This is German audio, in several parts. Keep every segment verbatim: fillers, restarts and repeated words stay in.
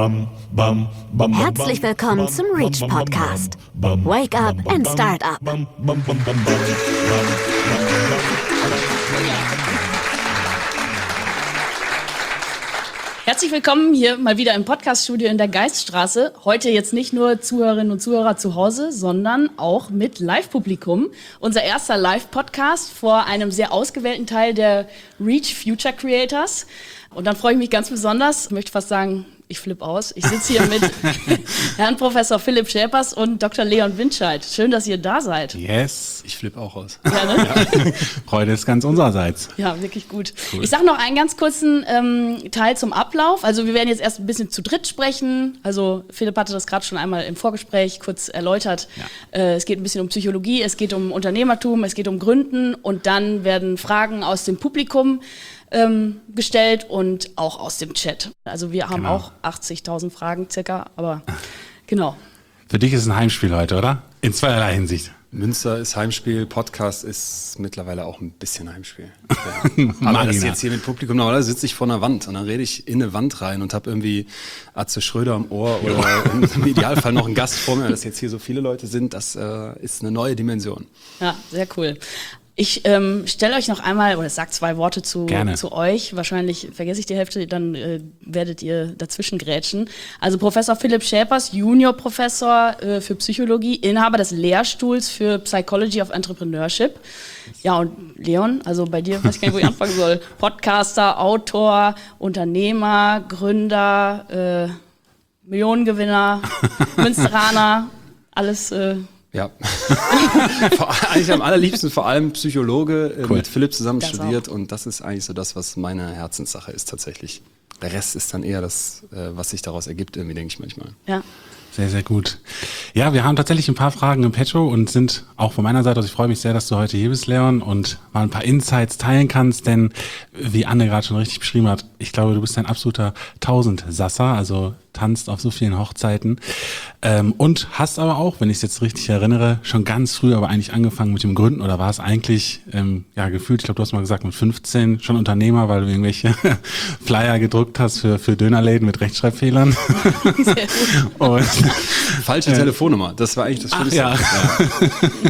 Herzlich willkommen zum Reach Podcast. Wake up and start up. Herzlich willkommen hier mal wieder im Podcaststudio in der Geiststraße. Heute jetzt nicht nur Zuhörerinnen und Zuhörer zu Hause, sondern auch mit Live-Publikum. Unser erster Live-Podcast vor einem sehr ausgewählten Teil der Reach Future Creators. Und dann freue ich mich ganz besonders, ich möchte fast sagen, ich flippe aus. Ich sitze hier mit Herrn Professor Philipp Schäpers und Doktor Leon Windscheid. Schön, dass ihr da seid. Yes, ich flippe auch aus. Ja, ne? Ja. Freude ist ganz unsererseits. Ja, wirklich gut. Cool. Ich sage noch einen ganz kurzen ähm, Teil zum Ablauf. Also wir werden jetzt erst ein bisschen zu dritt sprechen. Also Philipp hatte das gerade schon einmal im Vorgespräch kurz erläutert. Ja. Äh, es geht ein bisschen um Psychologie, es geht um Unternehmertum, es geht um Gründen und dann werden Fragen aus dem Publikum ähm, gestellt und auch aus dem Chat. Also wir haben Genau. auch achtzigtausend Fragen circa, aber genau. Für dich ist es ein Heimspiel heute, oder? In zweierlei Hinsicht. Münster ist Heimspiel, Podcast ist mittlerweile auch ein bisschen Heimspiel. Ja. Aber das jetzt hier mit Publikum, normalerweise sitze ich vor einer Wand und dann rede ich in eine Wand rein und habe irgendwie Atze Schröder am Ohr oder im Idealfall noch einen Gast vor mir. Dass jetzt hier so viele Leute sind, das äh, ist eine neue Dimension. Ja, sehr cool. Ich ähm, stelle euch noch einmal, oder sag zwei Worte zu, zu euch. Wahrscheinlich vergesse ich die Hälfte, dann äh, werdet ihr dazwischen grätschen. Also Professor Philipp Schäpers, Juniorprofessor äh, für Psychologie, Inhaber des Lehrstuhls für Psychology of Entrepreneurship. Ja, und Leon, also bei dir, weiß ich gar nicht, wo ich anfangen soll. Podcaster, Autor, Unternehmer, Gründer, äh, Millionengewinner, Münsteraner, alles... Äh, Ja, eigentlich am allerliebsten vor allem Psychologe, äh, cool. mit Philipp zusammen das studiert auch. Und das ist eigentlich so das, was meine Herzenssache ist tatsächlich. Der Rest ist dann eher das, äh, was sich daraus ergibt, irgendwie denke ich manchmal. Ja. Sehr, sehr gut. Ja, wir haben tatsächlich ein paar Fragen im Petto und sind auch von meiner Seite aus, ich freue mich sehr, dass du heute hier bist, Leon, und mal ein paar Insights teilen kannst, denn wie Anne gerade schon richtig beschrieben hat, ich glaube, du bist ein absoluter Tausendsasser, also tanzt auf so vielen Hochzeiten ähm, und hast aber auch, wenn ich es jetzt richtig erinnere, schon ganz früh aber eigentlich angefangen mit dem Gründen, oder war es eigentlich, ähm, ja gefühlt, ich glaube, du hast mal gesagt, mit fünfzehn schon Unternehmer, weil du irgendwelche Flyer gedruckt hast für, für Dönerläden mit Rechtschreibfehlern. Sehr gut. Und Falsche äh, Telefonnummer, das war eigentlich das Schlimmste. Ja. Ja.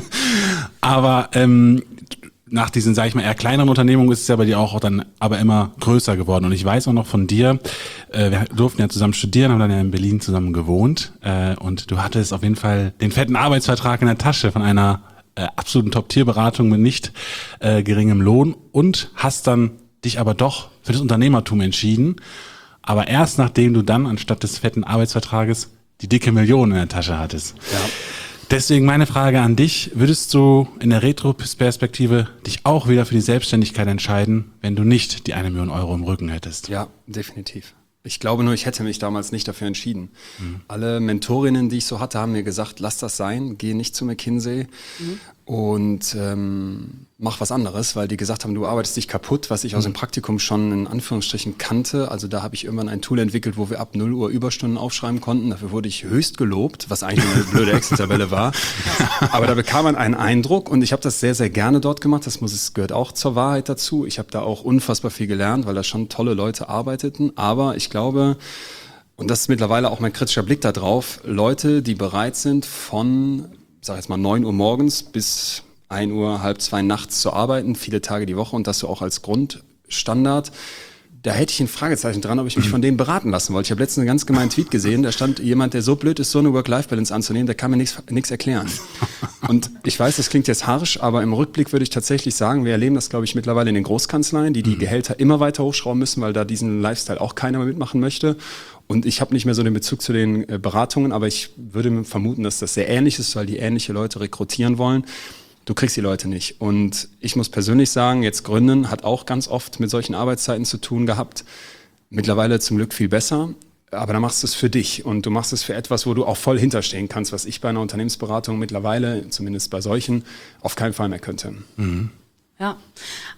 Aber ähm, nach diesen, sage ich mal, eher kleineren Unternehmungen ist es ja bei dir auch dann aber immer größer geworden. Und ich weiß auch noch von dir, äh, wir durften ja zusammen studieren, haben dann ja in Berlin zusammen gewohnt äh, und du hattest auf jeden Fall den fetten Arbeitsvertrag in der Tasche von einer äh, absoluten Top-Tier-Beratung mit nicht äh, geringem Lohn und hast dann dich aber doch für das Unternehmertum entschieden. Aber erst nachdem du dann anstatt des fetten Arbeitsvertrages die dicke Million in der Tasche hattest. Ja. Deswegen meine Frage an dich, würdest du in der Retro-Perspektive dich auch wieder für die Selbstständigkeit entscheiden, wenn du nicht die eine Million Euro im Rücken hättest? Ja, definitiv. Ich glaube nur, ich hätte mich damals nicht dafür entschieden. Mhm. Alle Mentorinnen, die ich so hatte, haben mir gesagt, lass das sein, geh nicht zu McKinsey mhm. und ähm, mach was anderes, weil die gesagt haben, du arbeitest dich kaputt, was ich mhm. aus dem Praktikum schon in Anführungsstrichen kannte. Also da habe ich irgendwann ein Tool entwickelt, wo wir ab null Uhr Überstunden aufschreiben konnten. Dafür wurde ich höchst gelobt, was eigentlich eine blöde Excel-Tabelle war. Aber da bekam man einen Eindruck und ich habe das sehr, sehr gerne dort gemacht. Das muss, es gehört auch zur Wahrheit dazu. Ich habe da auch unfassbar viel gelernt, weil da schon tolle Leute arbeiteten. Aber ich glaube, und das ist mittlerweile auch mein kritischer Blick da drauf, Leute, die bereit sind von, sag jetzt mal, neun Uhr morgens bis ein Uhr, halb zwei nachts zu arbeiten, viele Tage die Woche und das so auch als Grundstandard. Da hätte ich ein Fragezeichen dran, ob ich mich von denen beraten lassen wollte. Ich habe letztens einen ganz gemeinen Tweet gesehen, da stand jemand, der so blöd ist, so eine Work-Life-Balance anzunehmen, der kann mir nichts nichts erklären. Und ich weiß, das klingt jetzt harsch, aber im Rückblick würde ich tatsächlich sagen, wir erleben das, glaube ich, mittlerweile in den Großkanzleien, die die Gehälter immer weiter hochschrauben müssen, weil da diesen Lifestyle auch keiner mehr mitmachen möchte. Und ich habe nicht mehr so den Bezug zu den äh, Beratungen, aber ich würde vermuten, dass das sehr ähnlich ist, weil die ähnliche Leute rekrutieren wollen. Du kriegst die Leute nicht. Und ich muss persönlich sagen, jetzt Gründen hat auch ganz oft mit solchen Arbeitszeiten zu tun gehabt. Mittlerweile zum Glück viel besser. Aber da machst du es für dich und du machst es für etwas, wo du auch voll hinterstehen kannst, was ich bei einer Unternehmensberatung mittlerweile, zumindest bei solchen, auf keinen Fall mehr könnte. Mhm. Ja,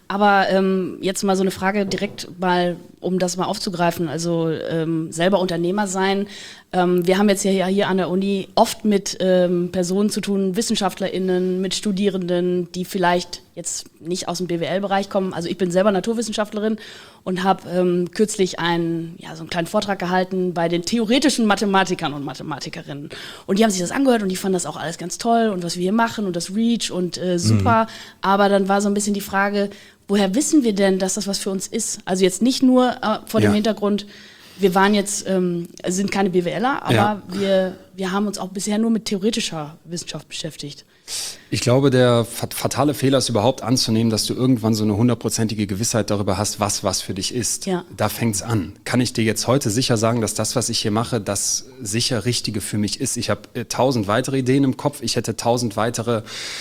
Aber ähm, jetzt mal so eine Frage direkt mal, um das mal aufzugreifen, also ähm, selber Unternehmer sein. Ähm, wir haben jetzt ja hier an der Uni oft mit ähm, Personen zu tun, WissenschaftlerInnen, mit Studierenden, die vielleicht jetzt nicht aus dem B W L-Bereich kommen. Also ich bin selber Naturwissenschaftlerin und habe ähm, kürzlich einen, ja, so einen kleinen Vortrag gehalten bei den theoretischen Mathematikern und Mathematikerinnen. Und die haben sich das angehört und die fanden das auch alles ganz toll und was wir hier machen und das REACH und äh, super. Mhm. Aber dann war so ein bisschen die Frage, woher wissen wir denn, dass das was für uns ist? Also jetzt nicht nur äh, vor dem ja. Hintergrund, wir waren jetzt, ähm, sind keine BWLer, aber ja. wir, wir haben uns auch bisher nur mit theoretischer Wissenschaft beschäftigt. Ich glaube, der fatale Fehler ist überhaupt anzunehmen, dass du irgendwann so eine hundertprozentige Gewissheit darüber hast, was was für dich ist. Ja. Da fängt's an. Kann ich dir jetzt heute sicher sagen, dass das, was ich hier mache, das sicher Richtige für mich ist? Ich habe äh, tausend weitere Ideen im Kopf. Ich hätte tausend weitere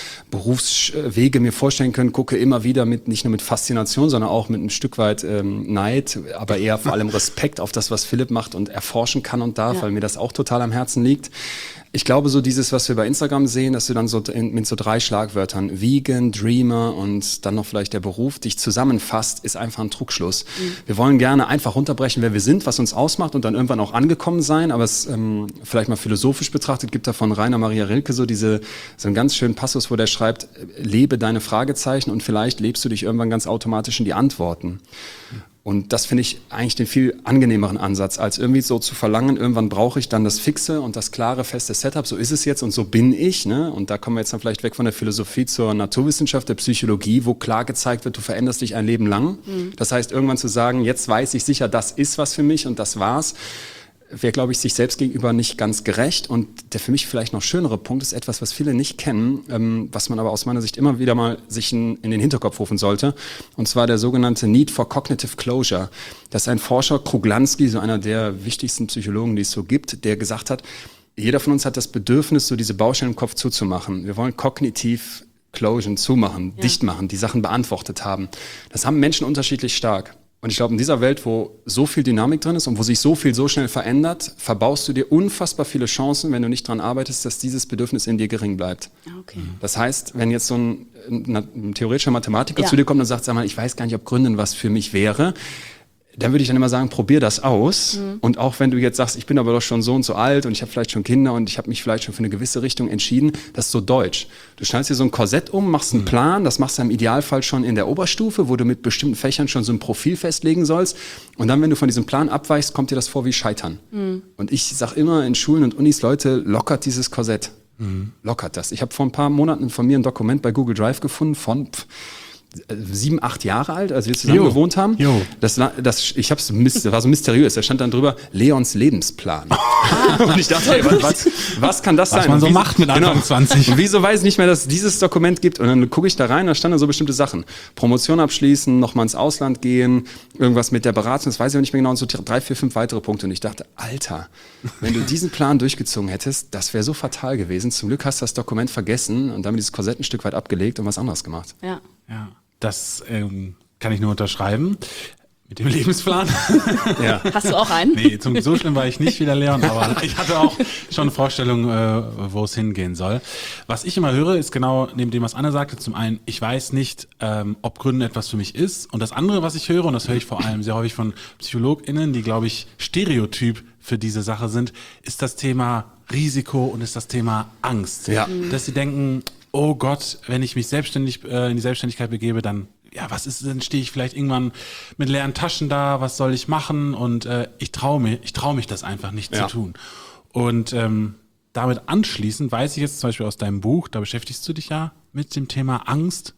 Berufswege mir vorstellen können, gucke immer wieder mit, nicht nur mit Faszination, sondern auch mit ein Stück weit ähm, Neid, aber eher vor allem Respekt auf das, was Philipp macht und erforschen kann und darf, ja. weil mir das auch total am Herzen liegt. Ich glaube, so dieses, was wir bei Instagram sehen, dass du dann so in, mit so drei Schlagwörtern, Vegan, Dreamer und dann noch vielleicht der Beruf, dich zusammenfasst, ist einfach ein Trugschluss. Mhm. Wir wollen gerne einfach runterbrechen, wer wir sind, was uns ausmacht und dann irgendwann auch angekommen sein, aber es ähm, vielleicht mal philosophisch betrachtet, gibt da von Rainer Maria Rilke so diese, so einen ganz schönen Passus, wo der schreibt, lebe deine Fragezeichen und vielleicht lebst du dich irgendwann ganz automatisch in die Antworten. Mhm. Und das finde ich eigentlich den viel angenehmeren Ansatz, als irgendwie so zu verlangen, irgendwann brauche ich dann das fixe und das klare, feste Setup, so ist es jetzt und so bin ich. Ne? Und da kommen wir jetzt dann vielleicht weg von der Philosophie zur Naturwissenschaft, der Psychologie, wo klar gezeigt wird, du veränderst dich ein Leben lang. Mhm. Das heißt, irgendwann zu sagen, jetzt weiß ich sicher, das ist was für mich und das war's, wäre, glaube ich, sich selbst gegenüber nicht ganz gerecht. Und der für mich vielleicht noch schönere Punkt ist etwas, was viele nicht kennen, ähm, was man aber aus meiner Sicht immer wieder mal sich in, in den Hinterkopf rufen sollte. Und zwar der sogenannte Need for Cognitive Closure. Das ist ein Forscher, Kruglanski, so einer der wichtigsten Psychologen, die es so gibt, der gesagt hat, jeder von uns hat das Bedürfnis, so diese Baustellen im Kopf zuzumachen. Wir wollen kognitiv Closure zumachen, ja. dicht machen, die Sachen beantwortet haben. Das haben Menschen unterschiedlich stark. Und ich glaube, in dieser Welt, wo so viel Dynamik drin ist und wo sich so viel so schnell verändert, verbaust du dir unfassbar viele Chancen, wenn du nicht dran arbeitest, dass dieses Bedürfnis in dir gering bleibt. Okay. Das heißt, wenn jetzt so ein, ein, ein theoretischer Mathematiker ja. zu dir kommt und sagt, sag mal, ich weiß gar nicht, ob Gründen was für mich wäre, dann würde ich dann immer sagen, probier das aus. Mhm. Und auch wenn du jetzt sagst, ich bin aber doch schon so und so alt und ich habe vielleicht schon Kinder und ich habe mich vielleicht schon für eine gewisse Richtung entschieden, das ist so deutsch. Du schnallst dir so ein Korsett um, machst einen mhm. Plan, das machst du im Idealfall schon in der Oberstufe, wo du mit bestimmten Fächern schon so ein Profil festlegen sollst. Und dann, wenn du von diesem Plan abweichst, kommt dir das vor wie Scheitern. Mhm. Und ich sag immer in Schulen und Unis, Leute, lockert dieses Korsett. Mhm. Lockert das. Ich habe vor ein paar Monaten von mir ein Dokument bei Google Drive gefunden von... Pff, sieben, acht Jahre alt, als wir zusammen jo. gewohnt haben. Jo. Das, das, ich hab's, das war so mysteriös. Da stand dann drüber, Leons Lebensplan. Und ich dachte, ey, was, was, was kann das was sein? Was man so wieso, macht mit Anfang genau. zwanzig. Und wieso weiß ich nicht mehr, dass es dieses Dokument gibt? Und dann gucke ich da rein, da standen so bestimmte Sachen. Promotion abschließen, nochmal ins Ausland gehen, irgendwas mit der Beratung, das weiß ich auch nicht mehr genau, und so drei, vier, fünf weitere Punkte. Und ich dachte, Alter, wenn du diesen Plan durchgezogen hättest, das wäre so fatal gewesen. Zum Glück hast du das Dokument vergessen und damit dieses Korsett ein Stück weit abgelegt und was anderes gemacht. Ja. Ja. Das ähm, kann ich nur unterschreiben. Mit dem Lebensplan. Ja. Hast du auch einen? Nee, zum, so schlimm war ich nicht wie der Leon, aber ich hatte auch schon eine Vorstellung, äh, wo es hingehen soll. Was ich immer höre, ist genau neben dem, was Anne sagte, zum einen, ich weiß nicht, ähm, ob Gründen etwas für mich ist. Und das andere, was ich höre, und das höre ich vor allem sehr häufig von PsychologInnen, die, glaube ich, Stereotyp für diese Sache sind, ist das Thema Risiko und ist das Thema Angst. Ja. Dass sie denken, oh Gott, wenn ich mich selbstständig äh, in die Selbstständigkeit begebe, dann ja, was ist, dann stehe ich vielleicht irgendwann mit leeren Taschen da, was soll ich machen? Und äh, ich traue mich, ich traue mich das einfach nicht ja. zu tun. Und ähm, damit anschließend weiß ich jetzt zum Beispiel aus deinem Buch, da beschäftigst du dich ja mit dem Thema Angst.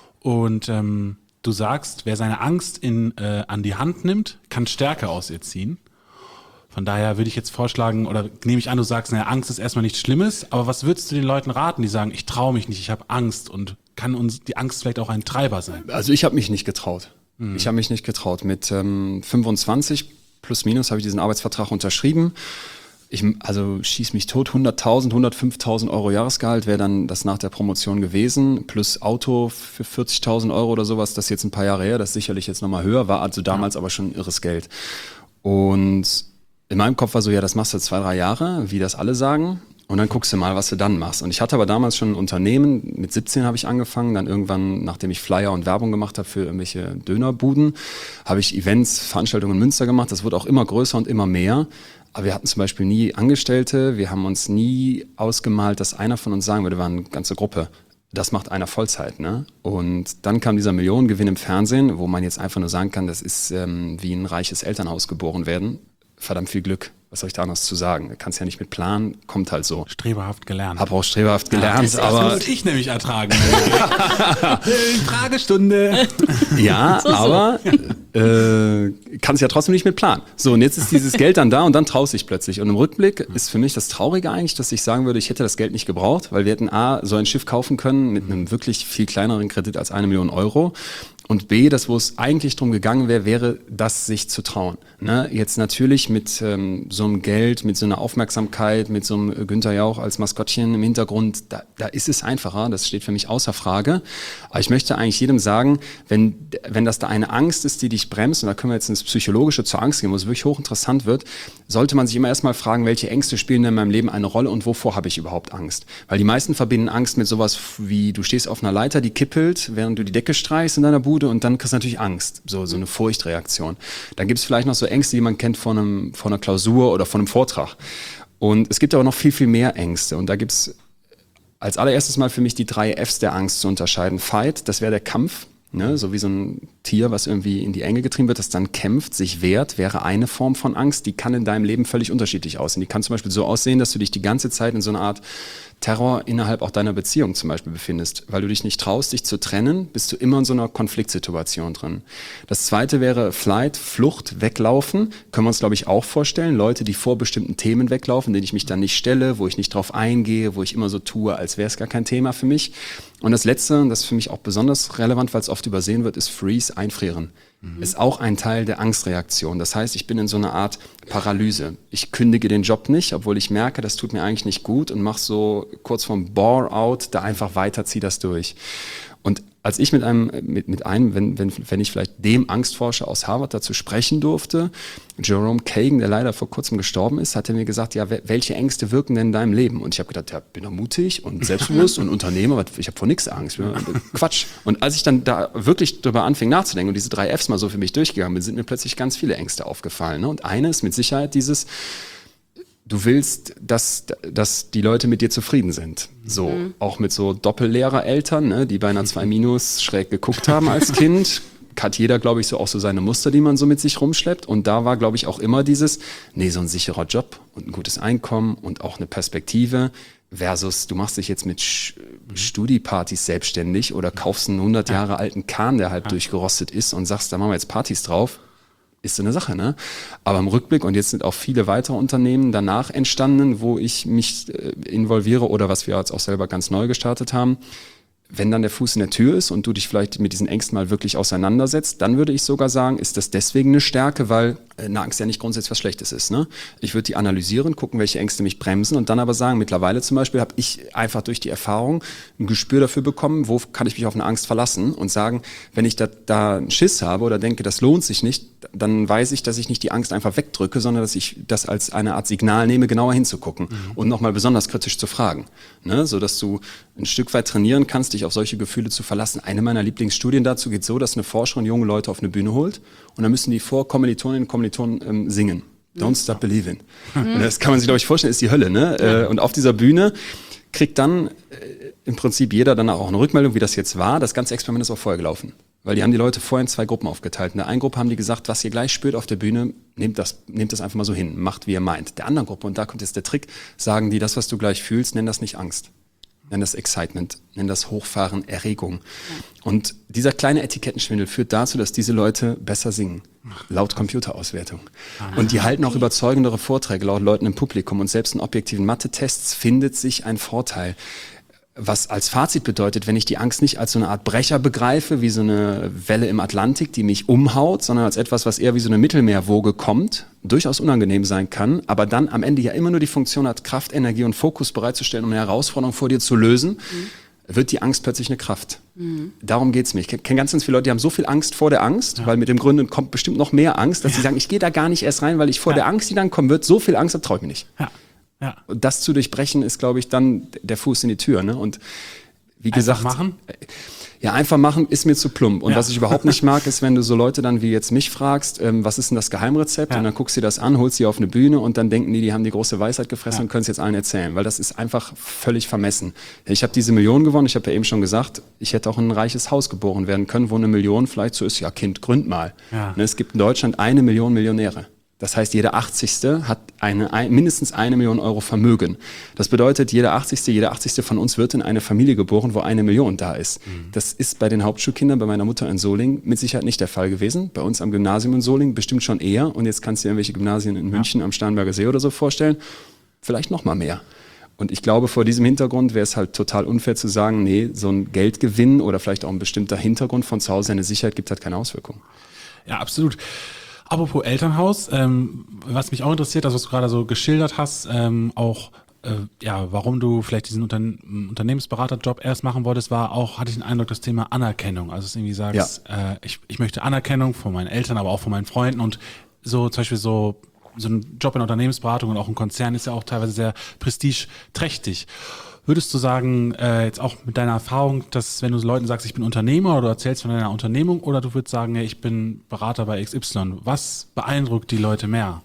Und ähm, du sagst, wer seine Angst in, äh, an die Hand nimmt, kann Stärke aus ihr ziehen. Von daher würde ich jetzt vorschlagen, oder nehme ich an, du sagst, naja, Angst ist erstmal nichts Schlimmes, aber was würdest du den Leuten raten, die sagen, ich traue mich nicht, ich habe Angst, und kann uns die Angst vielleicht auch ein Treiber sein? Also ich habe mich nicht getraut. Hm. Ich habe mich nicht getraut. Mit ähm, fünfundzwanzig plus minus habe ich diesen Arbeitsvertrag unterschrieben. Ich, also schieß mich tot, hunderttausend, hundertfünftausend Euro Jahresgehalt wäre dann das nach der Promotion gewesen, plus Auto für vierzigtausend Euro oder sowas, das ist jetzt ein paar Jahre her, das ist sicherlich jetzt nochmal höher, war also damals ja. aber schon irres Geld. Und in meinem Kopf war so, ja, das machst du zwei, drei Jahre, wie das alle sagen. Und dann guckst du mal, was du dann machst. Und ich hatte aber damals schon ein Unternehmen, mit siebzehn habe ich angefangen, dann irgendwann, nachdem ich Flyer und Werbung gemacht habe für irgendwelche Dönerbuden, habe ich Events, Veranstaltungen in Münster gemacht. Das wurde auch immer größer und immer mehr. Aber wir hatten zum Beispiel nie Angestellte, wir haben uns nie ausgemalt, dass einer von uns sagen würde, wir waren eine ganze Gruppe. Das macht einer Vollzeit, ne? Und dann kam dieser Millionengewinn im Fernsehen, wo man jetzt einfach nur sagen kann, das ist ähm, wie ein reiches Elternhaus geboren werden. Verdammt viel Glück. Was soll ich da noch zu sagen? Du kannst ja nicht mit planen, kommt halt so. Streberhaft gelernt. Hab auch streberhaft gelernt, ja, aber... Das muss ich nämlich ertragen. Fragestunde. Ja, so, so. aber äh, kannst ja trotzdem nicht mit planen. So, und jetzt ist dieses Geld dann da und dann traust dich plötzlich. Und im Rückblick ist für mich das Traurige eigentlich, dass ich sagen würde, ich hätte das Geld nicht gebraucht, weil wir hätten A, so ein Schiff kaufen können mit einem wirklich viel kleineren Kredit als eine Million Euro. Und B, das, wo es eigentlich drum gegangen wäre, wäre, das sich zu trauen. Ne? Jetzt natürlich mit ähm, so einem Geld, mit so einer Aufmerksamkeit, mit so einem Günther Jauch als Maskottchen im Hintergrund, da, da ist es einfacher, das steht für mich außer Frage. Aber ich möchte eigentlich jedem sagen, wenn, wenn das da eine Angst ist, die dich bremst, und da können wir jetzt ins Psychologische zur Angst gehen, wo es wirklich hochinteressant wird, sollte man sich immer erstmal fragen, welche Ängste spielen denn in meinem Leben eine Rolle und wovor habe ich überhaupt Angst? Weil die meisten verbinden Angst mit sowas wie, du stehst auf einer Leiter, die kippelt, während du die Decke streichst in deiner Bude, und dann kriegst du natürlich Angst, so, so eine Furchtreaktion. Dann gibt es vielleicht noch so Ängste, die man kennt von, einem, von einer Klausur oder von einem Vortrag. Und es gibt aber noch viel, viel mehr Ängste. Und da gibt es als allererstes mal für mich die drei Fs der Angst zu unterscheiden. Fight, das wäre der Kampf. Ne, so wie so ein Tier, was irgendwie in die Enge getrieben wird, das dann kämpft, sich wehrt, wäre eine Form von Angst. Die kann in deinem Leben völlig unterschiedlich aussehen. Die kann zum Beispiel so aussehen, dass du dich die ganze Zeit in so einer Art Terror innerhalb auch deiner Beziehung zum Beispiel befindest. Weil du dich nicht traust, dich zu trennen, bist du immer in so einer Konfliktsituation drin. Das zweite wäre Flight, Flucht, Weglaufen. Können wir uns, glaube ich, auch vorstellen. Leute, die vor bestimmten Themen weglaufen, denen ich mich dann nicht stelle, wo ich nicht drauf eingehe, wo ich immer so tue, als wäre es gar kein Thema für mich. Und das Letzte, und das ist für mich auch besonders relevant, weil es oft übersehen wird, ist Freeze, einfrieren. Mhm. Ist auch ein Teil der Angstreaktion. Das heißt, ich bin in so einer Art Paralyse. Ich kündige den Job nicht, obwohl ich merke, das tut mir eigentlich nicht gut, und mache so kurz vorm Bore-out da einfach weiter, ziehe das durch. Und als ich mit einem, mit, mit einem, wenn, wenn, wenn ich vielleicht dem Angstforscher aus Harvard dazu sprechen durfte, Jerome Kagan, der leider vor kurzem gestorben ist, hat er mir gesagt, ja, welche Ängste wirken denn in deinem Leben? Und ich habe gedacht, ja, bin doch mutig und selbstbewusst und Unternehmer, aber ich habe vor nichts Angst. Quatsch. Und als ich dann da wirklich drüber anfing nachzudenken und diese drei Fs mal so für mich durchgegangen bin, sind mir plötzlich ganz viele Ängste aufgefallen. Ne? Und eine ist mit Sicherheit dieses, du willst, dass, dass die Leute mit dir zufrieden sind. So, mhm. auch mit so Doppellehrereltern, ne, die bei einer zwei Minus schräg geguckt haben als Kind. Hat jeder, glaube ich, so auch so seine Muster, die man so mit sich rumschleppt. Und da war, glaube ich, auch immer dieses, nee, so ein sicherer Job und ein gutes Einkommen und auch eine Perspektive versus, du machst dich jetzt mit Sch- Studi-Partys selbstständig oder kaufst einen hundert Jahre alten Kahn, der halb ja. durchgerostet ist, und sagst, da machen wir jetzt Partys drauf. Ist so eine Sache, ne? Aber im Rückblick, und jetzt sind auch viele weitere Unternehmen danach entstanden, wo ich mich äh, involviere oder was wir jetzt auch selber ganz neu gestartet haben. Wenn dann der Fuß in der Tür ist und du dich vielleicht mit diesen Ängsten mal wirklich auseinandersetzt, dann würde ich sogar sagen, ist das deswegen eine Stärke, weil eine Angst ja nicht grundsätzlich was Schlechtes ist. Ne? Ich würde die analysieren, gucken, welche Ängste mich bremsen, und dann aber sagen, mittlerweile zum Beispiel habe ich einfach durch die Erfahrung ein Gespür dafür bekommen, wo kann ich mich auf eine Angst verlassen, und sagen, wenn ich da, da einen Schiss habe oder denke, das lohnt sich nicht, dann weiß ich, dass ich nicht die Angst einfach wegdrücke, sondern dass ich das als eine Art Signal nehme, genauer hinzugucken mhm. und nochmal besonders kritisch zu fragen. Ne? So dass du ein Stück weit trainieren kannst, dich auf solche Gefühle zu verlassen. Eine meiner Lieblingsstudien dazu geht so, dass eine Forscherin junge Leute auf eine Bühne holt, und dann müssen die vor Kommilitoninnen und Kommilitonen ähm, singen. Don't stop believing. Mhm. Und das kann man sich, glaube ich, vorstellen, ist die Hölle. Ne? Ja. Äh, und auf dieser Bühne kriegt dann äh, im Prinzip jeder dann auch eine Rückmeldung, wie das jetzt war. Das ganze Experiment ist auch vorher gelaufen. Weil die haben die Leute vorher in zwei Gruppen aufgeteilt. In der einen Gruppe haben die gesagt, was ihr gleich spürt auf der Bühne, nehmt das, nehmt das einfach mal so hin, macht, wie ihr meint. Der anderen Gruppe, und da kommt jetzt der Trick, sagen die, das, was du gleich fühlst, nenn das nicht Angst. Nenn das Excitement, nenn das Hochfahren, Erregung. Und dieser kleine Etikettenschwindel führt dazu, dass diese Leute besser singen. Laut Computerauswertung. Und die halten auch überzeugendere Vorträge laut Leuten im Publikum. Und selbst in objektiven Mathe-Tests findet sich ein Vorteil. Was als Fazit bedeutet, wenn ich die Angst nicht als so eine Art Brecher begreife, wie so eine Welle im Atlantik, die mich umhaut, sondern als etwas, was eher wie so eine Mittelmeerwoge kommt, durchaus unangenehm sein kann, aber dann am Ende ja immer nur die Funktion hat, Kraft, Energie und Fokus bereitzustellen, um eine Herausforderung vor dir zu lösen, mhm. wird die Angst plötzlich eine Kraft. Mhm. Darum geht's mir. Ich kenne ganz, ganz viele Leute, die haben so viel Angst vor der Angst, ja. weil mit dem Gründen kommt bestimmt noch mehr Angst, dass ja. sie sagen, ich gehe da gar nicht erst rein, weil ich vor ja. der Angst, die dann kommen wird, so viel Angst habe, traue ich mir nicht. Ja. Ja. Und das zu durchbrechen ist, glaube ich, dann der Fuß in die Tür. Ne? Und wie gesagt, einfach machen? Ja, einfach machen ist mir zu plump. Und ja. was ich überhaupt nicht mag, ist, wenn du so Leute dann wie jetzt mich fragst, ähm, was ist denn das Geheimrezept? Ja. Und dann guckst du dir das an, holst sie auf eine Bühne und dann denken die, die haben die große Weisheit gefressen ja. und können es jetzt allen erzählen. Weil das ist einfach völlig vermessen. Ich habe diese Million gewonnen. Ich habe ja eben schon gesagt, ich hätte auch in ein reiches Haus geboren werden können, wo eine Million vielleicht so ist. Ja, Kind, gründ mal. Ja. Ne, es gibt in Deutschland eine Million Millionäre. Das heißt, jeder achtzigste hat eine, ein, mindestens eine Million Euro Vermögen. Das bedeutet, jeder achtzigste, jeder achtzigste von uns wird in eine Familie geboren, wo eine Million da ist. Mhm. Das ist bei den Hauptschulkindern, bei meiner Mutter in Solingen, mit Sicherheit nicht der Fall gewesen. Bei uns am Gymnasium in Solingen bestimmt schon eher. Und jetzt kannst du dir irgendwelche Gymnasien in München ja. am Starnberger See oder so vorstellen. Vielleicht noch mal mehr. Und ich glaube, vor diesem Hintergrund wäre es halt total unfair zu sagen, nee, so ein Geldgewinn oder vielleicht auch ein bestimmter Hintergrund von zu Hause eine Sicherheit gibt halt keine Auswirkungen. Ja, absolut. Apropos Elternhaus, ähm, was mich auch interessiert, also was du gerade so geschildert hast, ähm, auch äh, ja, warum du vielleicht diesen Unterne- Unternehmensberaterjob erst machen wolltest, war auch, hatte ich den Eindruck, das Thema Anerkennung. Also dass du irgendwie sagst, ja. äh, ich, ich möchte Anerkennung von meinen Eltern, aber auch von meinen Freunden und so zum Beispiel so so ein Job in der Unternehmensberatung und auch ein Konzern ist ja auch teilweise sehr prestigeträchtig. Würdest du sagen, äh, jetzt auch mit deiner Erfahrung, dass wenn du Leuten sagst, ich bin Unternehmer oder du erzählst von deiner Unternehmung oder du würdest sagen, ja, ich bin Berater bei X Y, was beeindruckt die Leute mehr?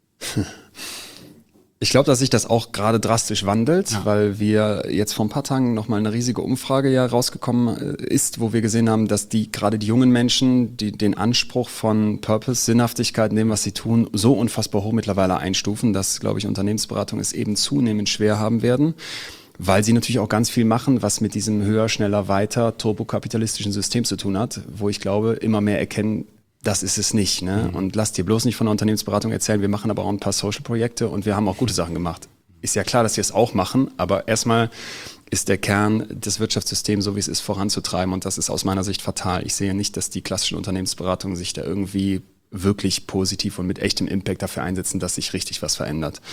Ich glaube, dass sich das auch gerade drastisch wandelt, ja. weil wir jetzt vor ein paar Tagen nochmal eine riesige Umfrage ja rausgekommen ist, wo wir gesehen haben, dass die gerade die jungen Menschen, die den Anspruch von Purpose, Sinnhaftigkeit in dem, was sie tun, so unfassbar hoch mittlerweile einstufen, dass, glaube ich, Unternehmensberatung es eben zunehmend schwer haben werden. Weil sie natürlich auch ganz viel machen, was mit diesem höher, schneller, weiter turbokapitalistischen System zu tun hat, wo ich glaube, immer mehr erkennen, das ist es nicht. Ne? Mhm. Und lass dir bloß nicht von der Unternehmensberatung erzählen, wir machen aber auch ein paar Social-Projekte und wir haben auch gute Sachen gemacht. Ist ja klar, dass wir es auch machen, aber erstmal ist der Kern, das Wirtschaftssystem, so wie es ist, voranzutreiben und das ist aus meiner Sicht fatal. Ich sehe nicht, dass die klassischen Unternehmensberatungen sich da irgendwie wirklich positiv und mit echtem Impact dafür einsetzen, dass sich richtig was verändert.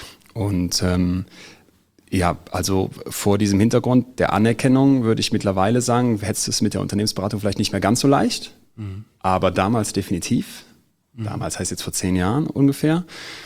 Und ähm, ja, also vor diesem Hintergrund der Anerkennung würde ich mittlerweile sagen, hättest du es mit der Unternehmensberatung vielleicht nicht mehr ganz so leicht, mhm. aber damals definitiv. Mhm. Damals heißt jetzt vor zehn Jahren ungefähr.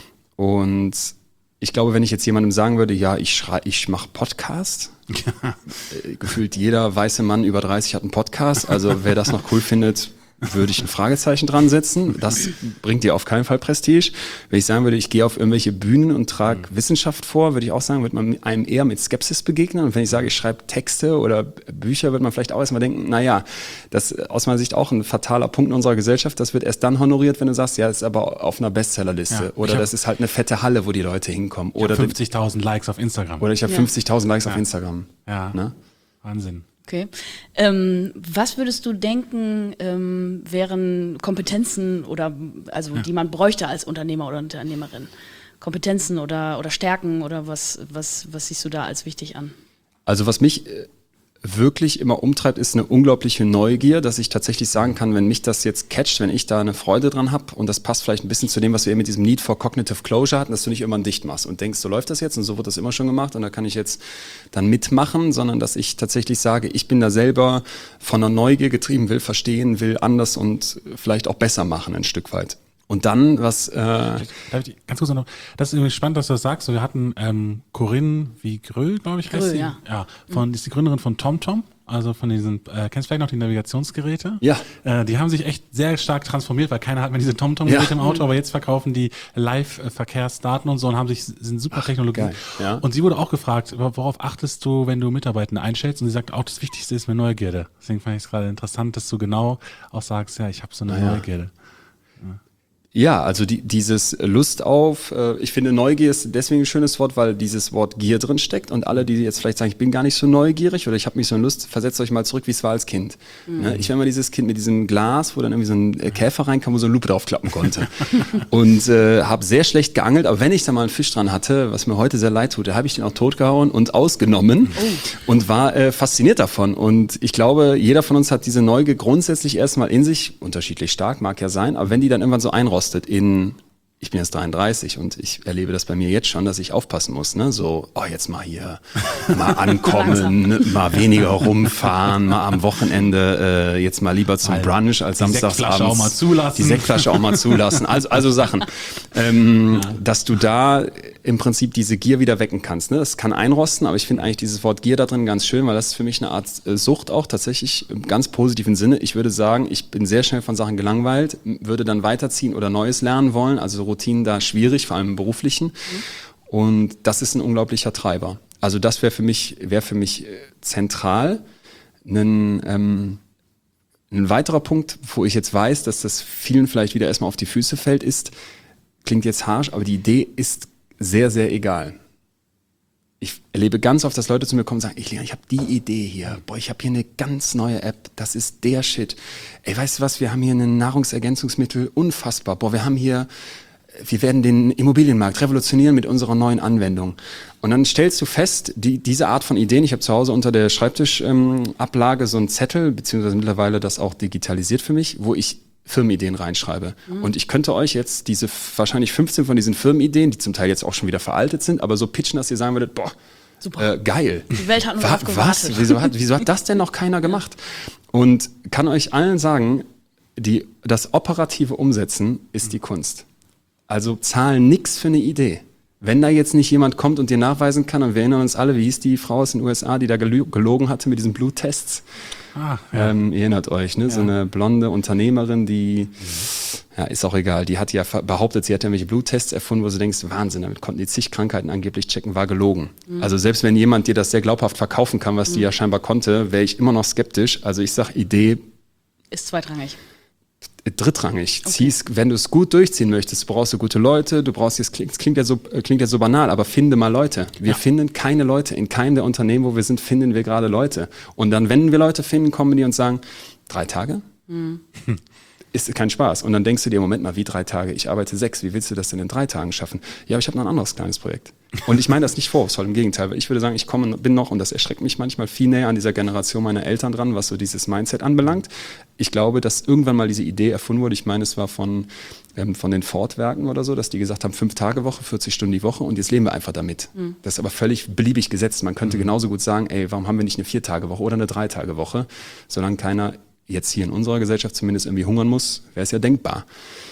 Und ich glaube, wenn ich jetzt jemandem sagen würde, ja, ich schrei, ich mache Podcast, ja. äh, gefühlt jeder weiße Mann über dreißig hat einen Podcast, also wer das noch cool findet, würde ich ein Fragezeichen dran setzen. Das bringt dir auf keinen Fall Prestige. Wenn ich sagen würde, ich gehe auf irgendwelche Bühnen und trage mhm. Wissenschaft vor, würde ich auch sagen, wird man einem eher mit Skepsis begegnen. Und wenn ich sage, ich schreibe Texte oder Bücher, wird man vielleicht auch erstmal denken, naja, das ist aus meiner Sicht auch ein fataler Punkt in unserer Gesellschaft. Das wird erst dann honoriert, wenn du sagst, ja, das ist aber auf einer Bestsellerliste. Ja, oder hab, das ist halt eine fette Halle, wo die Leute hinkommen. Ich oder fünfzigtausend Likes auf Instagram. Oder ich habe ja. fünfzigtausend Likes ja. auf Instagram. Ja, ne? Wahnsinn. Okay. Ähm, was würdest du denken, ähm, wären Kompetenzen oder also ja. die man bräuchte als Unternehmer oder Unternehmerin? Kompetenzen oder, oder Stärken oder was, was, was siehst du da als wichtig an? Also was mich äh, wirklich immer umtreibt, ist eine unglaubliche Neugier, dass ich tatsächlich sagen kann, wenn mich das jetzt catcht, wenn ich da eine Freude dran habe und das passt vielleicht ein bisschen zu dem, was wir eben mit diesem Need for Cognitive Closure hatten, dass du nicht immer dicht machst und denkst, so läuft das jetzt und so wird das immer schon gemacht und da kann ich jetzt dann mitmachen, sondern dass ich tatsächlich sage, ich bin da selber von einer Neugier getrieben, will verstehen, will anders und vielleicht auch besser machen ein Stück weit. Und dann, was... Äh Darf ich ganz kurz noch, das ist irgendwie spannend, dass du das sagst. Wir hatten ähm, Corinne Vigreux, glaube ich, heißt Grö, sie. Ja. Ja, von, die ist die Gründerin von TomTom, also von diesen, äh, kennst du vielleicht noch die Navigationsgeräte? Ja. Äh, die haben sich echt sehr stark transformiert, weil keiner hat mehr diese TomTom-Geräte ja. im Auto, aber jetzt verkaufen die Live-Verkehrsdaten und so und haben sich, sind super Ach, Technologien. Ja. Und sie wurde auch gefragt, worauf achtest du, wenn du Mitarbeitende einstellst? Und sie sagt auch, das Wichtigste ist mir Neugierde. Deswegen fand ich es gerade interessant, dass du genau auch sagst, ja, ich habe so eine ja. Neugierde. Ja. Ja, also die, dieses Lust auf, äh, ich finde Neugier ist deswegen ein schönes Wort, weil dieses Wort Gier drin steckt und alle, die jetzt vielleicht sagen, ich bin gar nicht so neugierig oder ich habe nicht so eine Lust, versetzt euch mal zurück, wie es war als Kind. Mhm. Ne? Ich war immer dieses Kind mit diesem Glas, wo dann irgendwie so ein äh, Käfer reinkam, wo so eine Lupe draufklappen konnte und äh, habe sehr schlecht geangelt, aber wenn ich da mal einen Fisch dran hatte, was mir heute sehr leid tut, da habe ich den auch totgehauen und ausgenommen oh. und war äh, fasziniert davon und ich glaube, jeder von uns hat diese Neugier grundsätzlich erstmal in sich, unterschiedlich stark, mag ja sein, aber wenn die dann irgendwann so einrostet in, ich bin jetzt dreiunddreißig und ich erlebe das bei mir jetzt schon, dass ich aufpassen muss, ne? So, oh, jetzt mal hier, mal ankommen, mal weniger rumfahren, mal am Wochenende äh, jetzt mal lieber zum Brunch als samstags abends. Die Sektflasche auch mal zulassen. Die Sektflasche auch mal zulassen. Also, also Sachen, ähm, ja. dass du da im Prinzip diese Gier wieder wecken kannst. Ne? Das kann einrosten, aber ich finde eigentlich dieses Wort Gier da drin ganz schön, weil das ist für mich eine Art äh, Sucht auch tatsächlich im ganz positiven Sinne. Ich würde sagen, ich bin sehr schnell von Sachen gelangweilt, würde dann weiterziehen oder Neues lernen wollen, also Routinen da schwierig, vor allem im beruflichen. Mhm. Und das ist ein unglaublicher Treiber. Also das wäre für mich, wäre für mich zentral. Ein, ähm, ein weiterer Punkt, wo ich jetzt weiß, dass das vielen vielleicht wieder erstmal auf die Füße fällt, ist, klingt jetzt harsch, aber die Idee ist sehr, sehr egal. Ich erlebe ganz oft, dass Leute zu mir kommen und sagen, ich, ich habe die Idee hier, boah, ich habe hier eine ganz neue App, das ist der Shit. Ey, weißt du was, wir haben hier ein Nahrungsergänzungsmittel, unfassbar. Boah, wir haben hier, wir werden den Immobilienmarkt revolutionieren mit unserer neuen Anwendung. Und dann stellst du fest, die, diese Art von Ideen, ich habe zu Hause unter der Schreibtischablage ähm, so einen Zettel, beziehungsweise mittlerweile das auch digitalisiert für mich, wo ich Firmenideen reinschreibe. Mhm. Und ich könnte euch jetzt diese wahrscheinlich fünfzehn von diesen Firmenideen, die zum Teil jetzt auch schon wieder veraltet sind, aber so pitchen, dass ihr sagen würdet, boah, super. Äh, geil. Die Welt hat nur Wa- drauf gewartet. Was? Wieso hat, wieso hat das denn noch keiner gemacht? Und kann euch allen sagen, die, das operative Umsetzen ist die Kunst. Also zahlen nix für eine Idee. Wenn da jetzt nicht jemand kommt und dir nachweisen kann, und wir erinnern uns alle, wie hieß die Frau aus den U S A, die da gelo- gelogen hatte mit diesen Bluttests? Ah, ja. ähm, ihr erinnert euch, ne? Ja. So eine blonde Unternehmerin, die, ja, ist auch egal, die hat ja behauptet, sie hat ja welche Bluttests erfunden, wo du denkst, Wahnsinn, damit konnten die zig Krankheiten angeblich checken, war gelogen. Mhm. Also selbst wenn jemand dir das sehr glaubhaft verkaufen kann, was mhm. die ja scheinbar konnte, wäre ich immer noch skeptisch. Also ich sag, Idee ist zweitrangig. Drittrangig. Okay. Ziehst, wenn du es gut durchziehen möchtest, brauchst du gute Leute, du brauchst, es klingt, klingt ja so, klingt ja so banal, aber finde mal Leute. Wir ja. finden keine Leute. In keinem der Unternehmen, wo wir sind, finden wir gerade Leute. Und dann, wenn wir Leute finden, kommen die und sagen, drei Tage? Mhm. Ist kein Spaß. Und dann denkst du dir, Moment mal, wie drei Tage? Ich arbeite sechs, wie willst du das denn in drei Tagen schaffen? Ja, aber ich habe noch ein anderes kleines Projekt. Und ich meine das nicht vorwurfsvoll, im Gegenteil, weil ich würde sagen, ich komme, bin noch, und das erschreckt mich manchmal, viel näher an dieser Generation meiner Eltern dran, was so dieses Mindset anbelangt. Ich glaube, dass irgendwann mal diese Idee erfunden wurde, ich meine, es war von, ähm, von den Ford-Werken oder so, dass die gesagt haben, fünf Tage Woche, vierzig Stunden die Woche, und jetzt leben wir einfach damit. Mhm. Das ist aber völlig beliebig gesetzt. Man könnte mhm. genauso gut sagen, ey, warum haben wir nicht eine Vier-Tage-Woche oder eine Drei-Tage-Woche, solange keiner jetzt hier in unserer Gesellschaft zumindest irgendwie hungern muss, wäre es ja denkbar.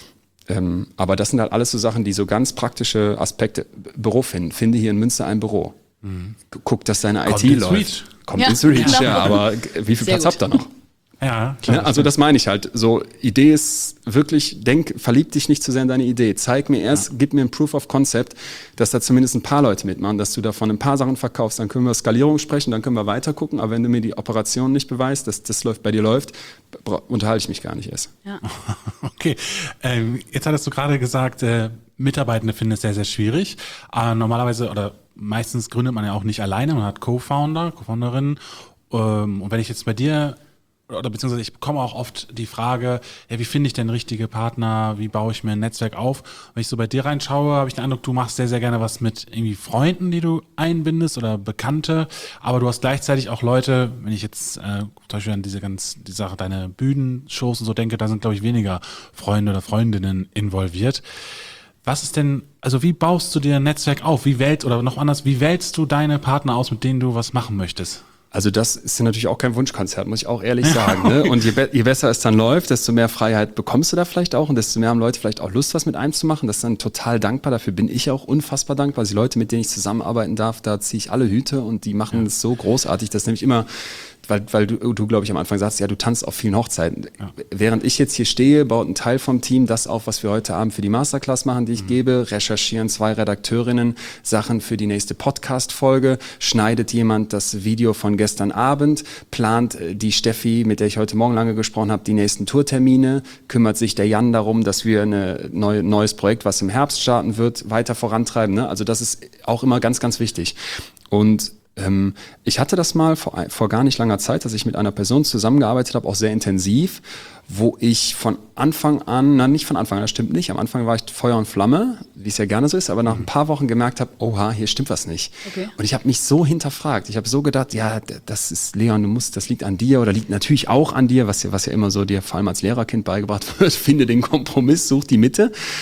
Ähm, aber das sind halt alles so Sachen, die so ganz praktische Aspekte, Büro finden. Finde hier in Münster ein Büro. Mhm. Guck, dass deine Kommt I T ins läuft. Reach. Kommt ja, ins Reach, genau. ja, aber wie viel Sehr Platz gut. habt ihr noch? Ja, klar. Ja, also das meine ich halt. So, Idee ist wirklich, denk, verlieb dich nicht zu sehr in deine Idee. Zeig mir erst, ja. gib mir ein Proof of Concept, dass da zumindest ein paar Leute mitmachen, dass du davon ein paar Sachen verkaufst. Dann können wir Skalierung sprechen, dann können wir weiter gucken. Aber wenn du mir die Operation nicht beweist, dass das läuft bei dir läuft, unterhalte ich mich gar nicht erst. Ja. Okay, ähm, jetzt hattest du gerade gesagt, äh, Mitarbeitende finden es sehr, sehr schwierig. Äh, normalerweise oder meistens gründet man ja auch nicht alleine, man hat Co-Founder, Co-Founderinnen. Ähm, und wenn ich jetzt bei dir, oder beziehungsweise ich bekomme auch oft die Frage, ja, wie finde ich denn richtige Partner, wie baue ich mir ein Netzwerk auf? Wenn ich so bei dir reinschaue, habe ich den Eindruck, du machst sehr, sehr gerne was mit irgendwie Freunden, die du einbindest oder Bekannte, aber du hast gleichzeitig auch Leute, wenn ich jetzt äh, zum Beispiel an diese ganz, die Sache, deine Bühnenshows und so denke, da sind, glaube ich, weniger Freunde oder Freundinnen involviert. Was ist denn, also wie baust du dir ein Netzwerk auf? Wie wählst, oder noch anders, wie wählst du deine Partner aus, mit denen du was machen möchtest? Also das ist natürlich auch kein Wunschkonzert, muss ich auch ehrlich sagen. Ne? Und je, be- je besser es dann läuft, desto mehr Freiheit bekommst du da vielleicht auch und desto mehr haben Leute vielleicht auch Lust, was mit einem zu machen. Das ist dann total dankbar. Dafür bin ich auch unfassbar dankbar. Also die Leute, mit denen ich zusammenarbeiten darf, da ziehe ich alle Hüte und die machen es ja. so großartig. Das ist nämlich immer, weil, weil du, du glaube ich, am Anfang sagst, ja, du tanzt auf vielen Hochzeiten. Ja. Während ich jetzt hier stehe, baut ein Teil vom Team das auf, was wir heute Abend für die Masterclass machen, die ich mhm. gebe. Recherchieren zwei Redakteurinnen Sachen für die nächste Podcast-Folge. Schneidet jemand das Video von gestern Abend. Plant die Steffi, mit der ich heute Morgen lange gesprochen habe, die nächsten Tourtermine. Kümmert sich der Jan darum, dass wir ein neue, neues Projekt, was im Herbst starten wird, weiter vorantreiben. Ne? Also das ist auch immer ganz, ganz wichtig. Und Ähm, ich hatte das mal vor, vor gar nicht langer Zeit, dass ich mit einer Person zusammengearbeitet habe, auch sehr intensiv, wo ich von Anfang an, na nicht von Anfang an, das stimmt nicht, am Anfang war ich Feuer und Flamme, wie es ja gerne so ist, aber nach ein paar Wochen gemerkt habe, oha, hier stimmt was nicht. Okay. Und ich habe mich so hinterfragt, ich habe so gedacht, ja, das ist, Leon, du musst, das liegt an dir oder liegt natürlich auch an dir, was ja, was ja immer so dir vor allem als Lehrerkind beigebracht wird, finde den Kompromiss, such die Mitte.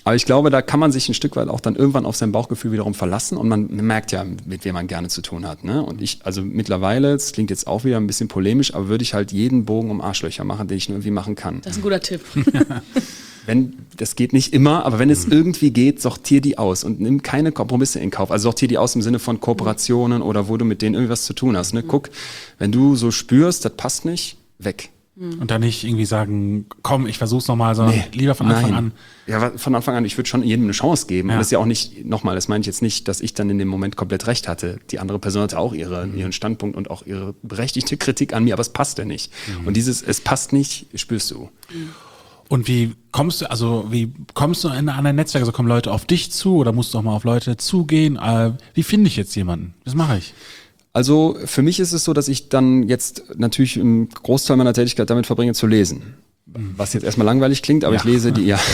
Aber ich glaube, da kann man sich ein Stück weit auch dann irgendwann auf sein Bauchgefühl wiederum verlassen und man merkt ja, mit wem man gerne zu tun hat. Ne? Und ich, also mittlerweile, das klingt jetzt auch wieder ein bisschen polemisch, aber würde ich halt jeden Bogen um Arschlöcher machen, den ich nur irgendwie machen kann. Das ist ein guter Tipp. Wenn, das geht nicht immer, aber wenn es irgendwie geht, sortier die aus und nimm keine Kompromisse in Kauf. Also sortier die aus im Sinne von Kooperationen oder wo du mit denen irgendwas zu tun hast. Ne? Guck, wenn du so spürst, das passt nicht, weg. Und dann nicht irgendwie sagen, komm, ich versuch's nochmal, sondern nee, lieber von Anfang nein. an. Ja, von Anfang an, ich würde schon jedem eine Chance geben. Ja. Und das ist ja auch nicht, nochmal, das meine ich jetzt nicht, dass ich dann in dem Moment komplett recht hatte. Die andere Person hatte auch ihre, ihren Standpunkt und auch ihre berechtigte Kritik an mir, aber es passte nicht. Mhm. Und dieses, es passt nicht, spürst du. Mhm. Und wie kommst du, also wie kommst du in ein Netzwerk? Also kommen Leute auf dich zu oder musst du auch mal auf Leute zugehen? Äh, wie finde ich jetzt jemanden? Was mache ich? Also für mich ist es so, dass ich dann jetzt natürlich einen Großteil meiner Tätigkeit damit verbringe, zu lesen. Was jetzt erstmal langweilig klingt, aber ja. ich lese die, ja,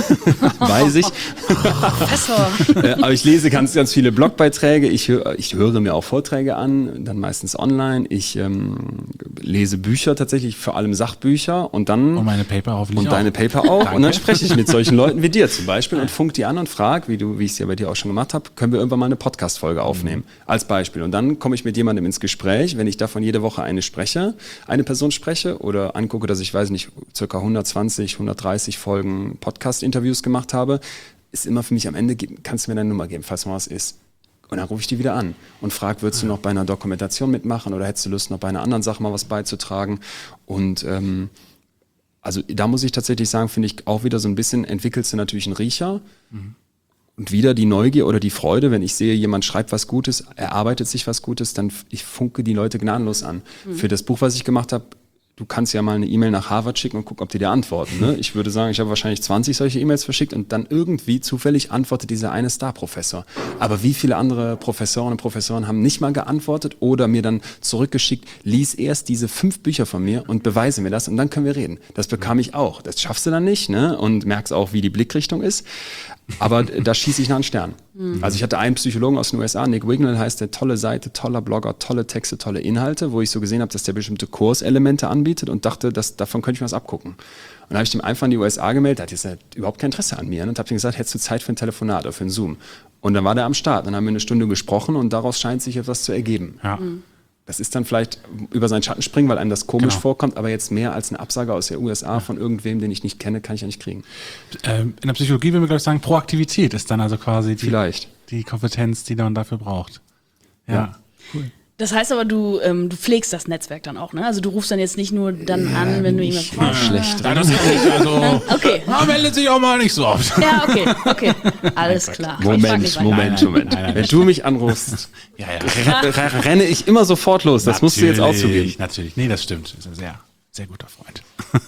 weiß ich. Professor. Aber ich lese ganz, ganz viele Blogbeiträge. Ich, hör, ich höre mir auch Vorträge an, dann meistens online. Ich ähm, lese Bücher tatsächlich, vor allem Sachbücher und dann. Und meine Paper hoffentlich Und auch. deine Paper auch. Und dann spreche ich mit solchen Leuten wie dir zum Beispiel und funk die an und frage, wie du, wie ich es ja bei dir auch schon gemacht habe, können wir irgendwann mal eine Podcast-Folge aufnehmen. Mhm. Als Beispiel. Und dann komme ich mit jemandem ins Gespräch, wenn ich davon jede Woche eine spreche, eine Person spreche oder angucke, dass ich, weiß nicht, circa hundertzwanzig, hundertdreißig Folgen Podcast-Interviews gemacht habe, ist immer für mich am Ende, kannst du mir deine Nummer geben, falls mal was ist. Und dann rufe ich die wieder an und frage, würdest du noch bei einer Dokumentation mitmachen oder hättest du Lust, noch bei einer anderen Sache mal was beizutragen? Und ähm, also da muss ich tatsächlich sagen, finde ich auch wieder so ein bisschen, entwickelst du natürlich einen Riecher. Mhm. Und wieder die Neugier oder die Freude, wenn ich sehe, jemand schreibt was Gutes, erarbeitet sich was Gutes, dann ich funke die Leute gnadenlos an. Mhm. Für das Buch, was ich gemacht habe, du kannst ja mal eine E-Mail nach Harvard schicken und gucken, ob die dir antworten. Ne? Ich würde sagen, ich habe wahrscheinlich zwanzig solche E-Mails verschickt und dann irgendwie zufällig antwortet dieser eine Star-Professor. Aber wie viele andere Professoren und Professoren haben nicht mal geantwortet oder mir dann zurückgeschickt, lies erst diese fünf Bücher von mir und beweise mir das und dann können wir reden. Das bekam ich auch. Das schaffst du dann nicht, ne? Und merkst auch, wie die Blickrichtung ist. Aber da schieße ich nach einen Stern. Mhm. Also ich hatte einen Psychologen aus den U S A, Nick Wignall heißt der, tolle Seite, toller Blogger, tolle Texte, tolle Inhalte, wo ich so gesehen habe, dass der bestimmte Kurselemente anbietet und dachte, dass, davon könnte ich mir was abgucken. Und dann habe ich dem einfach in die U S A gemeldet, der hat jetzt halt überhaupt kein Interesse an mir und habe ihm gesagt, hättest du Zeit für ein Telefonat oder für einen Zoom? Und dann war der am Start, dann haben wir eine Stunde gesprochen und daraus scheint sich etwas zu ergeben. Ja. Mhm. Das ist dann vielleicht über seinen Schatten springen, weil einem das komisch genau. vorkommt, aber jetzt mehr als eine Absage aus der U S A ja. von irgendwem, den ich nicht kenne, kann ich ja nicht kriegen. Ähm, in der Psychologie würden wir, glaube ich, sagen, Proaktivität ist dann also quasi die, vielleicht. die Kompetenz, die man dafür braucht. Ja, ja. Cool. Das heißt aber, du, ähm, du pflegst das Netzwerk dann auch, ne? Also du rufst dann jetzt nicht nur dann ja, an, wenn du jemand fragst. Ja, schlecht. Ja, das ist nicht, also, okay. Man meldet sich auch mal nicht so oft. Ja, okay, okay. Alles klar. Moment, Moment, Moment. Nein, nein, nein, wenn du mich anrufst, ja, ja. renne ich immer sofort los. Das natürlich, musst du jetzt auch zugeben. Natürlich, nee, das stimmt. Das ist ein sehr, sehr guter Freund.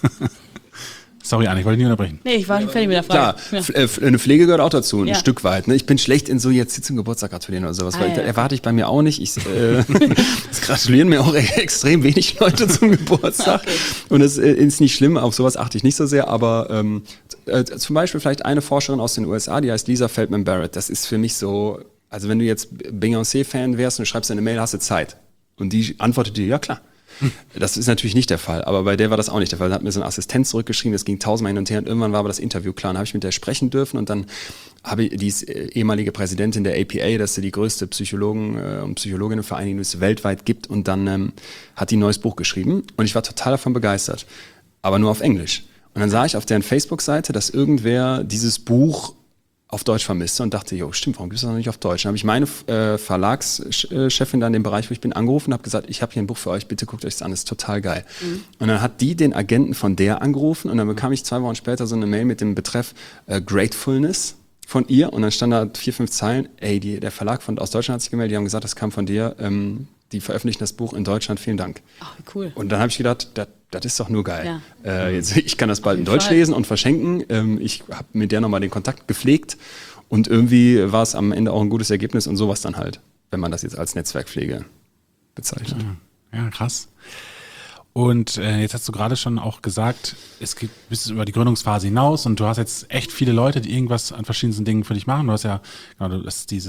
Sorry, Anne, ich wollte nicht unterbrechen. Nee, ich war schon fertig mit der Frage. Klar, ja. Eine Pflege gehört auch dazu, ein ja. Stück weit. Ne? Ich bin schlecht in so, jetzt hier zum Geburtstag gratulieren oder sowas, ah, weil ja. das erwarte ich bei mir auch nicht. Ich, äh, es gratulieren mir auch extrem wenig Leute zum Geburtstag. Okay. Und das äh, ist nicht schlimm, auf sowas achte ich nicht so sehr, aber ähm, äh, zum Beispiel vielleicht eine Forscherin aus den U S A, die heißt Lisa Feldman Barrett. Das ist für mich so, also wenn du jetzt Beyoncé-Fan wärst und du schreibst eine Mail, hast du Zeit. Und die antwortet dir, ja klar. Das ist natürlich nicht der Fall, aber bei der war das auch nicht der Fall. Da hat mir so ein Assistent zurückgeschrieben, das ging tausendmal hin und her und irgendwann war aber das Interview klar. Dann habe ich mit der sprechen dürfen und dann habe ich, die ist ehemalige Präsidentin der A P A, das ist die größte Psychologen- und Psychologinnenvereinigung, die es weltweit gibt und dann ähm, hat die ein neues Buch geschrieben und ich war total davon begeistert, aber nur auf Englisch. Und dann sah ich auf deren Facebook-Seite, dass irgendwer dieses Buch auf Deutsch vermisste und dachte, jo, stimmt, warum gibt es das noch nicht auf Deutsch? Dann habe ich meine äh, Verlagschefin da in dem Bereich, wo ich bin, angerufen und habe gesagt, ich habe hier ein Buch für euch, bitte guckt euch das an, das ist total geil. Mhm. Und dann hat die den Agenten von der angerufen und dann bekam ich zwei Wochen später so eine Mail mit dem Betreff äh, Gratefulness von ihr und dann stand da vier, fünf Zeilen, ey, die, der Verlag von aus Deutschland hat sich gemeldet, die haben gesagt, das kam von dir, ähm, die veröffentlichen das Buch in Deutschland, vielen Dank. Ach, cool. Und dann habe ich gedacht, das, das ist doch nur geil. Ja. Äh, jetzt, ich kann das bald in Deutsch Fall. lesen und verschenken. Ähm, ich habe mit der nochmal den Kontakt gepflegt und irgendwie war es am Ende auch ein gutes Ergebnis und sowas dann halt, wenn man das jetzt als Netzwerkpflege bezeichnet. Ja, ja krass. Und äh, jetzt hast du gerade schon auch gesagt, es geht bis über die Gründungsphase hinaus und du hast jetzt echt viele Leute, die irgendwas an verschiedensten Dingen für dich machen. Du hast ja, genau, du hast diese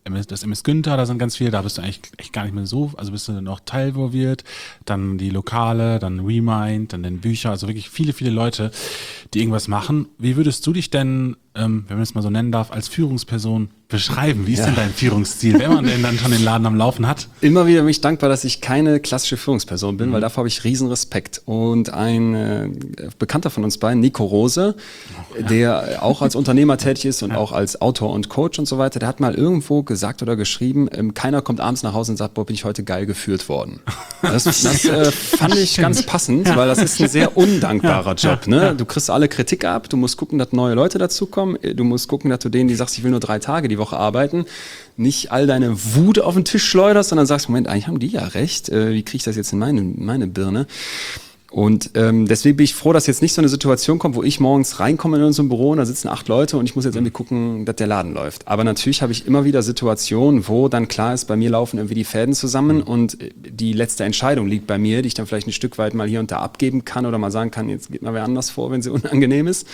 das M S Günther, da sind ganz viele, da bist du eigentlich echt gar nicht mehr so, also bist du noch teilvolviert, dann die Lokale, dann Remind, dann den Bücher, also wirklich viele, viele Leute, die irgendwas machen. Wie würdest du dich denn, ähm, wenn man es mal so nennen darf, als Führungsperson beschreiben? Wie ist ja. denn dein Führungsstil, wenn man denn dann schon den Laden am Laufen hat? Immer wieder bin ich dankbar, dass ich keine klassische Führungsperson bin, mhm. weil davor habe ich riesen Respekt. Und ein äh, Bekannter von uns beiden, Nico Rose, oh, ja. der auch als Unternehmer tätig ist und ja. auch als Autor und Coach und so weiter, der hat mal irgendwo gesagt oder geschrieben, ähm, keiner kommt abends nach Hause und sagt, boah, bin ich heute geil geführt worden. Das, das äh, fand ich ganz passend, ja. weil das ist ein sehr undankbarer ja. Job. Ne? Ja. Du kriegst alle Kritik ab, du musst gucken, dass neue Leute dazukommen, du musst gucken, dass du denen, die sagst, ich will nur drei Tage die Woche arbeiten, nicht all deine Wut auf den Tisch schleuderst, sondern sagst, Moment, eigentlich haben die ja recht, äh, wie kriege ich das jetzt in meine, meine Birne? Und ähm, deswegen bin ich froh, dass jetzt nicht so eine Situation kommt, wo ich morgens reinkomme in unserem Büro und da sitzen acht Leute und ich muss jetzt irgendwie gucken, dass der Laden läuft. Aber natürlich habe ich immer wieder Situationen, wo dann klar ist, bei mir laufen irgendwie die Fäden zusammen und die letzte Entscheidung liegt bei mir, die ich dann vielleicht ein Stück weit mal hier und da abgeben kann oder mal sagen kann, jetzt geht mal wer anders vor, wenn sie unangenehm ist.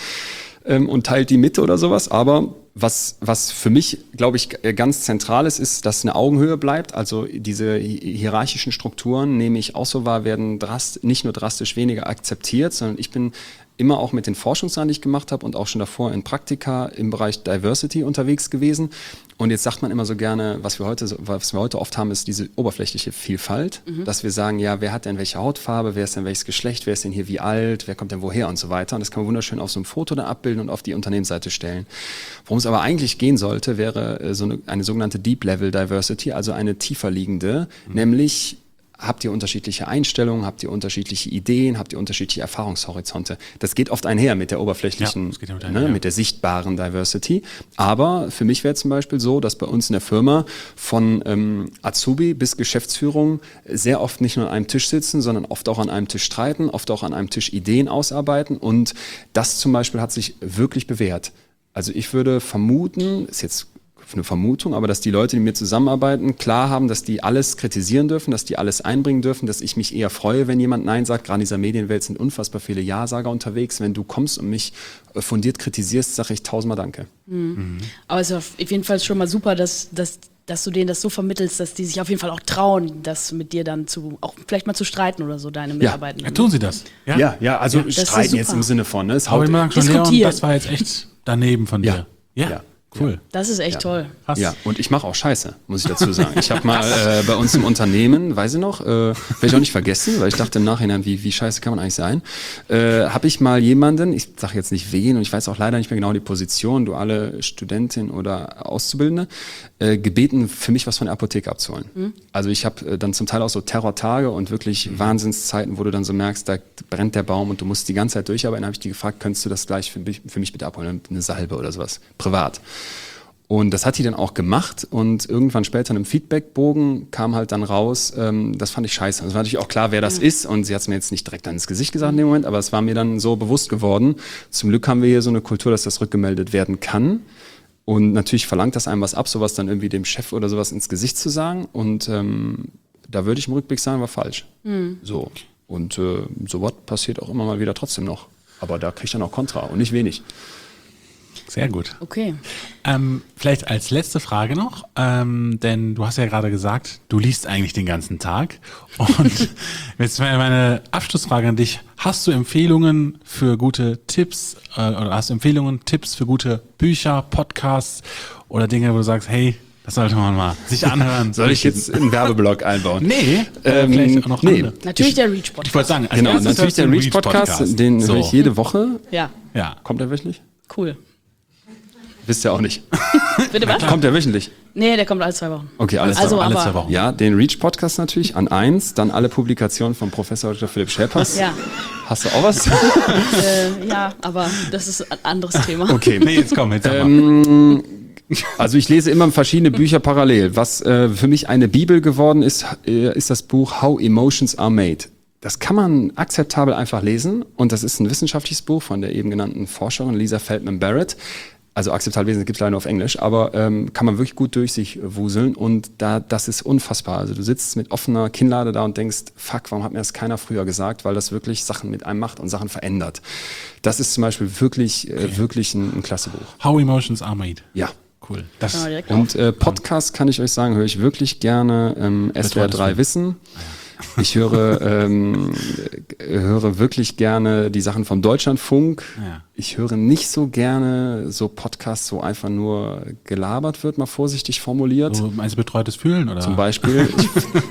Und teilt die mit oder sowas. Aber was, was für mich, glaube ich, ganz zentral ist, ist, dass eine Augenhöhe bleibt. Also diese hierarchischen Strukturen, nehme ich auch so wahr, werden drast- nicht nur drastisch weniger akzeptiert, sondern ich bin immer auch mit den Forschungssachen, die ich gemacht habe und auch schon davor in Praktika im Bereich Diversity unterwegs gewesen. Und jetzt sagt man immer so gerne, was wir heute, was wir heute oft haben, ist diese oberflächliche Vielfalt, mhm. dass wir sagen, ja, wer hat denn welche Hautfarbe, wer ist denn welches Geschlecht, wer ist denn hier wie alt, wer kommt denn woher und so weiter. Und das kann man wunderschön auf so einem Foto dann abbilden und auf die Unternehmensseite stellen. Worum es aber eigentlich gehen sollte, wäre so eine, eine sogenannte Deep Level Diversity, also eine tiefer liegende, mhm. nämlich habt ihr unterschiedliche Einstellungen, habt ihr unterschiedliche Ideen, habt ihr unterschiedliche Erfahrungshorizonte. Das geht oft einher mit der oberflächlichen, ja, mit, einher, ne, ja. mit der sichtbaren Diversity. Aber für mich wäre zum Beispiel so, dass bei uns in der Firma von ähm, Azubi bis Geschäftsführung sehr oft nicht nur an einem Tisch sitzen, sondern oft auch an einem Tisch streiten, oft auch an einem Tisch Ideen ausarbeiten. Und das zum Beispiel hat sich wirklich bewährt. Also ich würde vermuten, ist jetzt eine Vermutung, aber dass die Leute, die mit mir zusammenarbeiten, klar haben, dass die alles kritisieren dürfen, dass die alles einbringen dürfen, dass ich mich eher freue, wenn jemand Nein sagt. Gerade in dieser Medienwelt sind unfassbar viele Ja-Sager unterwegs. Wenn du kommst und mich fundiert kritisierst, sage ich tausendmal Danke. Mhm. Mhm. Aber es ist auf jeden Fall schon mal super, dass, dass, dass du denen das so vermittelst, dass die sich auf jeden Fall auch trauen, das mit dir dann zu, auch vielleicht mal zu streiten oder so, deine Mitarbeiter. Ja, tun sie das? Ja, ja, ja also ja, streiten jetzt im Sinne von, ne? Es aber ich mag schon, Leon, das war jetzt echt daneben von dir. Ja. ja. ja. Cool. Das ist echt ja. toll. Krass. Ja, und ich mache auch Scheiße, muss ich dazu sagen. Ich habe mal äh, bei uns im Unternehmen, weiß ich noch, äh, werde ich auch nicht vergessen, weil ich dachte im Nachhinein, wie, wie scheiße kann man eigentlich sein, äh, habe ich mal jemanden, ich sage jetzt nicht wen und ich weiß auch leider nicht mehr genau die Position, duale Studentin oder Auszubildende, äh, gebeten, für mich was von der Apotheke abzuholen. Mhm. Also ich habe äh, dann zum Teil auch so Terrortage und wirklich mhm. Wahnsinnszeiten, wo du dann so merkst, da brennt der Baum und du musst die ganze Zeit durcharbeiten. Dann habe ich die gefragt, könntest du das gleich für mich, für mich bitte abholen, eine Salbe oder sowas, privat. Und das hat die dann auch gemacht und irgendwann später in einem Feedbackbogen kam halt dann raus, ähm, das fand ich scheiße. Es war natürlich auch klar, wer das ja. ist und sie hat es mir jetzt nicht direkt ins Gesicht gesagt in dem Moment, aber es war mir dann so bewusst geworden. Zum Glück haben wir hier so eine Kultur, dass das rückgemeldet werden kann und natürlich verlangt das einem was ab, sowas dann irgendwie dem Chef oder sowas ins Gesicht zu sagen und ähm, da würde ich im Rückblick sagen, war falsch. Mhm. So. Und äh, sowas passiert auch immer mal wieder trotzdem noch, aber da kriege ich dann auch Kontra und nicht wenig. Sehr gut. Okay. Ähm, vielleicht als letzte Frage noch, ähm, denn du hast ja gerade gesagt, du liest eigentlich den ganzen Tag. Und jetzt meine Abschlussfrage an dich. Hast du Empfehlungen für gute Tipps äh, oder hast du Empfehlungen, Tipps für gute Bücher, Podcasts oder Dinge, wo du sagst, hey, das sollte man mal sich anhören? Soll ich jetzt einen Werbeblock einbauen? Nee, ähm, vielleicht auch noch nee. andere. Natürlich der Reach-Podcast. Ich wollte sagen, als genau, natürlich der Reach-Podcast, den so. höre ich jede Woche. Ja. ja. Kommt der wöchentlich? Cool. Wisst ihr auch nicht. Bitte was? Kommt der wöchentlich? Nee, der kommt alle zwei Wochen. Okay, alles also, zwei, alle zwei Wochen. Ja, den Reach-Podcast natürlich an eins, dann alle Publikationen von Professor Doktor Philipp Schäpers. Ja. Hast du auch was? äh, ja, aber das ist ein anderes Thema. Okay, nee, jetzt komm, jetzt ähm, Also ich lese immer verschiedene Bücher parallel. Was äh, für mich eine Bibel geworden ist, äh, ist das Buch How Emotions Are Made. Das kann man akzeptabel einfach lesen und das ist ein wissenschaftliches Buch von der eben genannten Forscherin Lisa Feldman Barrett. Also akzeptabel lesen gibt es leider nur auf Englisch, aber ähm, kann man wirklich gut durch sich wuseln und da das ist unfassbar. Also du sitzt mit offener Kinnlade da und denkst, fuck, warum hat mir das keiner früher gesagt, weil das wirklich Sachen mit einem macht und Sachen verändert. Das ist zum Beispiel wirklich, okay. äh, wirklich ein, ein klasse Buch. How Emotions Are Made. Ja. Cool. Das und äh, Podcast kann ich euch sagen, höre ich wirklich gerne. Ähm, S W R drei Wissen. Ich höre, ähm, höre wirklich gerne die Sachen vom Deutschlandfunk. Ja. Ich höre nicht so gerne so Podcasts, wo einfach nur gelabert wird, mal vorsichtig formuliert. So, meinst du betreutes Fühlen? Oder? Zum Beispiel. Ich,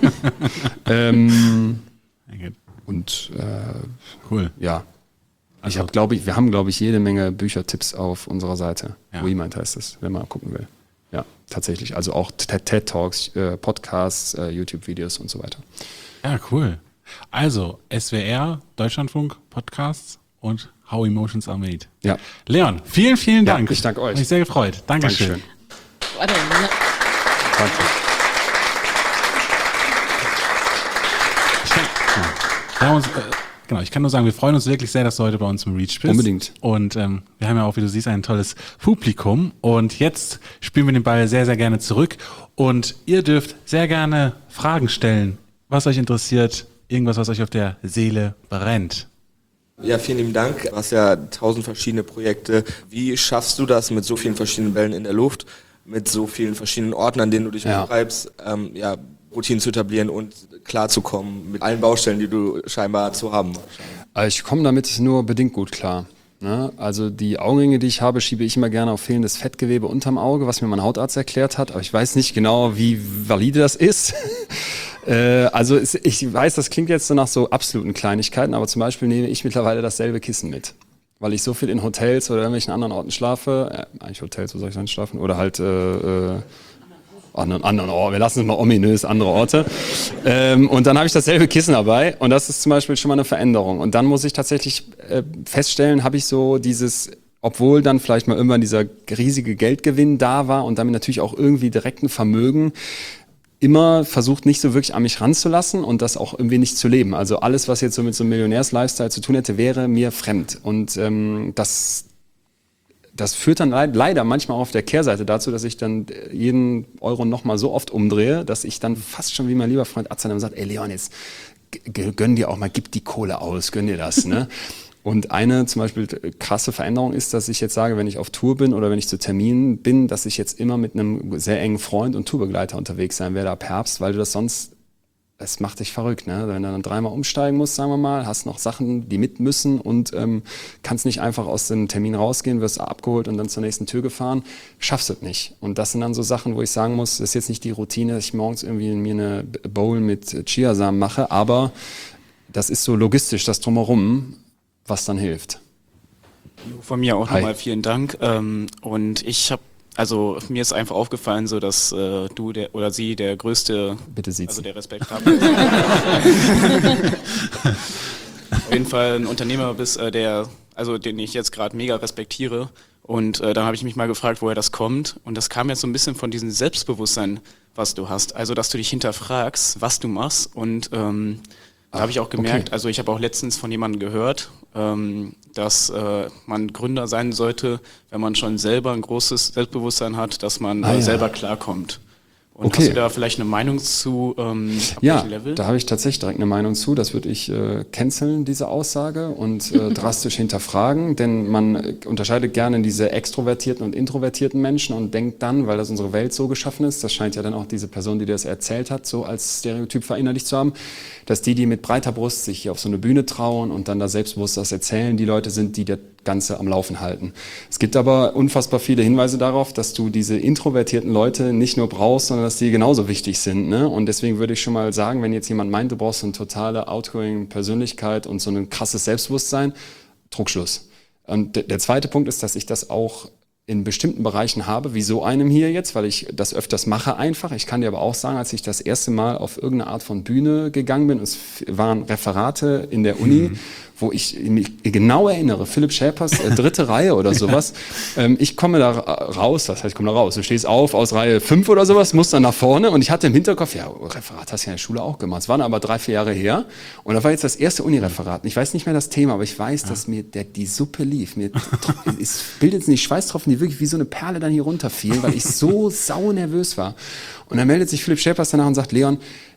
ähm, und äh, cool. Ja. Also, ich habe, glaube ich, wir haben, glaube ich, jede Menge Büchertipps auf unserer Seite. Ja. WeMind heißt es, wenn man gucken will. Ja, tatsächlich. Also auch TED-Talks, äh, Podcasts, äh, YouTube-Videos und so weiter. Ja, cool. Also S W R, Deutschlandfunk, Podcasts und How Emotions Are Made. Ja. Leon, vielen, vielen Dank. Ja, ich danke euch. Hat mich sehr gefreut. Dankeschön. Dankeschön. Warte, ne? Danke. Ich kann, ja, wir haben uns, äh, genau, ich kann nur sagen, wir freuen uns wirklich sehr, dass du heute bei uns im Reach bist. Unbedingt. Und ähm, wir haben ja auch, wie du siehst, ein tolles Publikum. Und jetzt spielen wir den Ball sehr, sehr gerne zurück. Und ihr dürft sehr gerne Fragen stellen, was euch interessiert, irgendwas, was euch auf der Seele brennt. Ja, vielen lieben Dank. Du hast ja tausend verschiedene Projekte. Wie schaffst du das mit so vielen verschiedenen Bällen in der Luft, mit so vielen verschiedenen Orten, an denen du dich Ja. umtreibst, ähm, ja, Routinen zu etablieren und klarzukommen mit allen Baustellen, die du scheinbar zu haben? Also ich komme damit nur bedingt gut klar. Ne? Also die Augenringe, die ich habe, schiebe ich immer gerne auf fehlendes Fettgewebe unterm Auge, was mir mein Hautarzt erklärt hat. Aber ich weiß nicht genau, wie valide das ist. äh, also es, ich weiß, das klingt jetzt so nach so absoluten Kleinigkeiten, aber zum Beispiel nehme ich mittlerweile dasselbe Kissen mit. Weil ich so viel in Hotels oder irgendwelchen anderen Orten schlafe. Äh, eigentlich Hotels, wo soll ich dann schlafen? Oder halt... Äh, äh, An anderen Orten, wir lassen es mal ominös, andere Orte. Ähm, und dann habe ich dasselbe Kissen dabei und das ist zum Beispiel schon mal eine Veränderung. Und dann muss ich tatsächlich äh, feststellen, habe ich so dieses, obwohl dann vielleicht mal irgendwann dieser riesige Geldgewinn da war und damit natürlich auch irgendwie direkten Vermögen, immer versucht, nicht so wirklich an mich ranzulassen und das auch irgendwie nicht zu leben. Also alles, was jetzt so mit so einem Millionärs-Lifestyle zu tun hätte, wäre mir fremd. Und ähm, das Das führt dann leider manchmal auch auf der Kehrseite dazu, dass ich dann jeden Euro nochmal so oft umdrehe, dass ich dann fast schon wie mein lieber Freund Azan sagt, ey Leon, jetzt gönn dir auch mal, gib die Kohle aus, gönn dir das. Ne? Und eine zum Beispiel krasse Veränderung ist, dass ich jetzt sage, wenn ich auf Tour bin oder wenn ich zu Terminen bin, dass ich jetzt immer mit einem sehr engen Freund und Tourbegleiter unterwegs sein werde ab Herbst, weil du das sonst... Es macht dich verrückt, ne? Wenn du dann dreimal umsteigen musst, sagen wir mal, hast noch Sachen, die mit müssen und ähm, kannst nicht einfach aus dem Termin rausgehen, wirst abgeholt und dann zur nächsten Tür gefahren, schaffst du es nicht. Und das sind dann so Sachen, wo ich sagen muss, das ist jetzt nicht die Routine, dass ich morgens irgendwie mir eine Bowl mit Chiasamen mache, aber das ist so logistisch, das Drumherum, was dann hilft. Von mir auch Hi. nochmal vielen Dank. Ähm, und ich habe Also mir ist einfach aufgefallen, so dass äh, du der oder sie der größte, Bitte sieht's. also der respektable, auf jeden Fall ein Unternehmer bist, äh, der, also den ich jetzt gerade mega respektiere. Und äh, dann habe ich mich mal gefragt, woher das kommt. Und das kam jetzt so ein bisschen von diesem Selbstbewusstsein, was du hast. Also dass du dich hinterfragst, was du machst. Und ähm, da habe ich auch gemerkt, okay. also ich habe auch letztens von jemandem gehört, ähm, dass äh, man Gründer sein sollte, wenn man schon selber ein großes Selbstbewusstsein hat, dass man Ah, äh, ja. selber klarkommt. Und Okay. hast du da vielleicht eine Meinung zu, ähm, ab Ja, welchem Level? da habe ich tatsächlich direkt eine Meinung zu. Das würde ich äh, canceln, diese Aussage, und äh, drastisch hinterfragen. Denn man äh, unterscheidet gerne diese extrovertierten und introvertierten Menschen und denkt dann, weil das unsere Welt so geschaffen ist, das scheint ja dann auch diese Person, die das erzählt hat, so als Stereotyp verinnerlicht zu haben, dass die, die mit breiter Brust sich hier auf so eine Bühne trauen und dann da selbstbewusst das erzählen, die Leute sind, die das Ganze am Laufen halten. Es gibt aber unfassbar viele Hinweise darauf, dass du diese introvertierten Leute nicht nur brauchst, sondern dass die genauso wichtig sind. Ne? Und deswegen würde ich schon mal sagen, wenn jetzt jemand meint, du brauchst so eine totale outgoing Persönlichkeit und so ein krasses Selbstbewusstsein, Trugschluss. Und d- der zweite Punkt ist, dass ich das auch in bestimmten Bereichen habe, wie so einem hier jetzt, weil ich das öfters mache einfach. Ich kann dir aber auch sagen, als ich das erste Mal auf irgendeine Art von Bühne gegangen bin, es waren Referate in der Uni, mhm. wo ich mich genau erinnere, Philipp Schäpers, äh, dritte Reihe oder sowas. Ähm, ich komme da raus, das heißt, ich komme da raus, du stehst auf aus Reihe fünf oder sowas, musst dann nach vorne und ich hatte im Hinterkopf, ja, Referat hast du ja in der Schule auch gemacht. Es waren aber drei, vier Jahre her und da war jetzt das erste Uni-Referat. Ich weiß nicht mehr das Thema, aber ich weiß, ja. dass mir der, die Suppe lief. Mir es bildet nicht Schweißtropfen, die wirklich wie so eine Perle dann hier runterfielen, weil ich so sau nervös war. Und dann meldet sich Philipp Schäpers danach und sagt, Leon,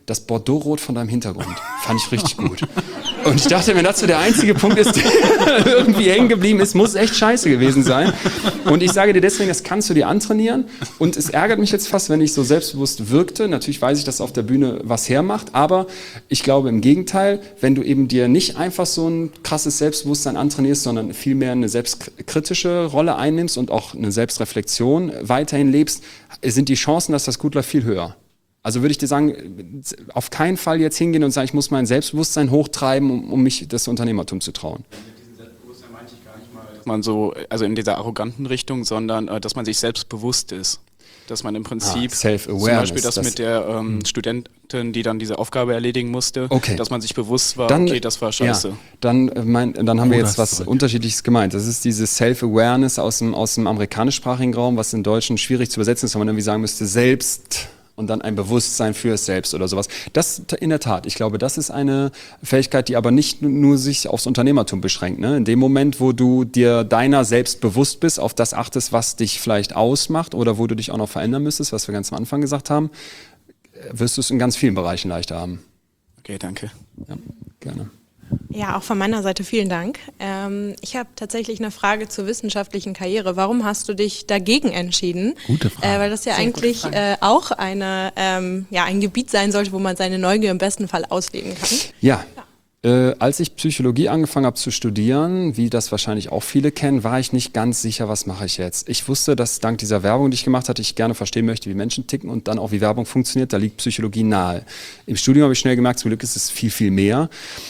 das Bordeaux-Rot von deinem Hintergrund. Fand ich richtig gut. Und ich dachte, wenn das so der einzige Punkt ist, der irgendwie hängen geblieben ist, muss echt scheiße gewesen sein. Und ich sage dir deswegen, das kannst du dir antrainieren. Und es ärgert mich jetzt fast, wenn ich so selbstbewusst wirkte. Natürlich weiß ich, dass auf der Bühne was hermacht. Aber ich glaube im Gegenteil, wenn du eben dir nicht einfach so ein krasses Selbstbewusstsein antrainierst, sondern vielmehr eine selbstkritische Rolle einnimmst und auch eine Selbstreflexion weiterhin lebst, sind die Chancen, dass das gut läuft, viel höher. Also würde ich dir sagen, auf keinen Fall jetzt hingehen und sagen, ich muss mein Selbstbewusstsein hochtreiben, um, um mich das Unternehmertum zu trauen. Mit diesem Selbstbewusstsein meinte ich gar nicht mal, dass man so, also in dieser arroganten Richtung, sondern äh, dass man sich selbst bewusst ist. Dass man im Prinzip, ah, Self-Awareness, zum Beispiel das, das mit der ähm, Studentin, die dann diese Aufgabe erledigen musste, okay. dass man sich bewusst war, dann, okay, das war scheiße. Ja, dann, mein, dann haben wir Oh, jetzt was zurück. Unterschiedliches gemeint. Das ist dieses Self-Awareness aus dem, aus dem amerikanischsprachigen Raum, was in Deutschen schwierig zu übersetzen ist, wenn man irgendwie sagen müsste, selbst und dann ein Bewusstsein für es selbst oder sowas. Das in der Tat, ich glaube, das ist eine Fähigkeit, die aber nicht nur sich aufs Unternehmertum beschränkt. Ne? In dem Moment, wo du dir deiner selbst bewusst bist, auf das achtest, was dich vielleicht ausmacht oder wo du dich auch noch verändern müsstest, was wir ganz am Anfang gesagt haben, wirst du es in ganz vielen Bereichen leichter haben. Okay, danke. Ja, gerne. Ja, auch von meiner Seite vielen Dank. Ähm, ich habe tatsächlich eine Frage zur wissenschaftlichen Karriere. Warum hast du dich dagegen entschieden? Gute Frage. Äh, weil das ja Sehr eigentlich gute Frage. äh, auch eine, ähm, ja, ein Gebiet sein sollte, wo man seine Neugier im besten Fall ausleben kann. Ja. Äh, als ich Psychologie angefangen habe zu studieren, wie das wahrscheinlich auch viele kennen, war ich nicht ganz sicher, was mache ich jetzt. Ich wusste, dass dank dieser Werbung, die ich gemacht hatte, ich gerne verstehen möchte, wie Menschen ticken und dann auch, wie Werbung funktioniert. Da liegt Psychologie nahe. Im Studium habe ich schnell gemerkt, zum Glück ist es viel, viel mehr.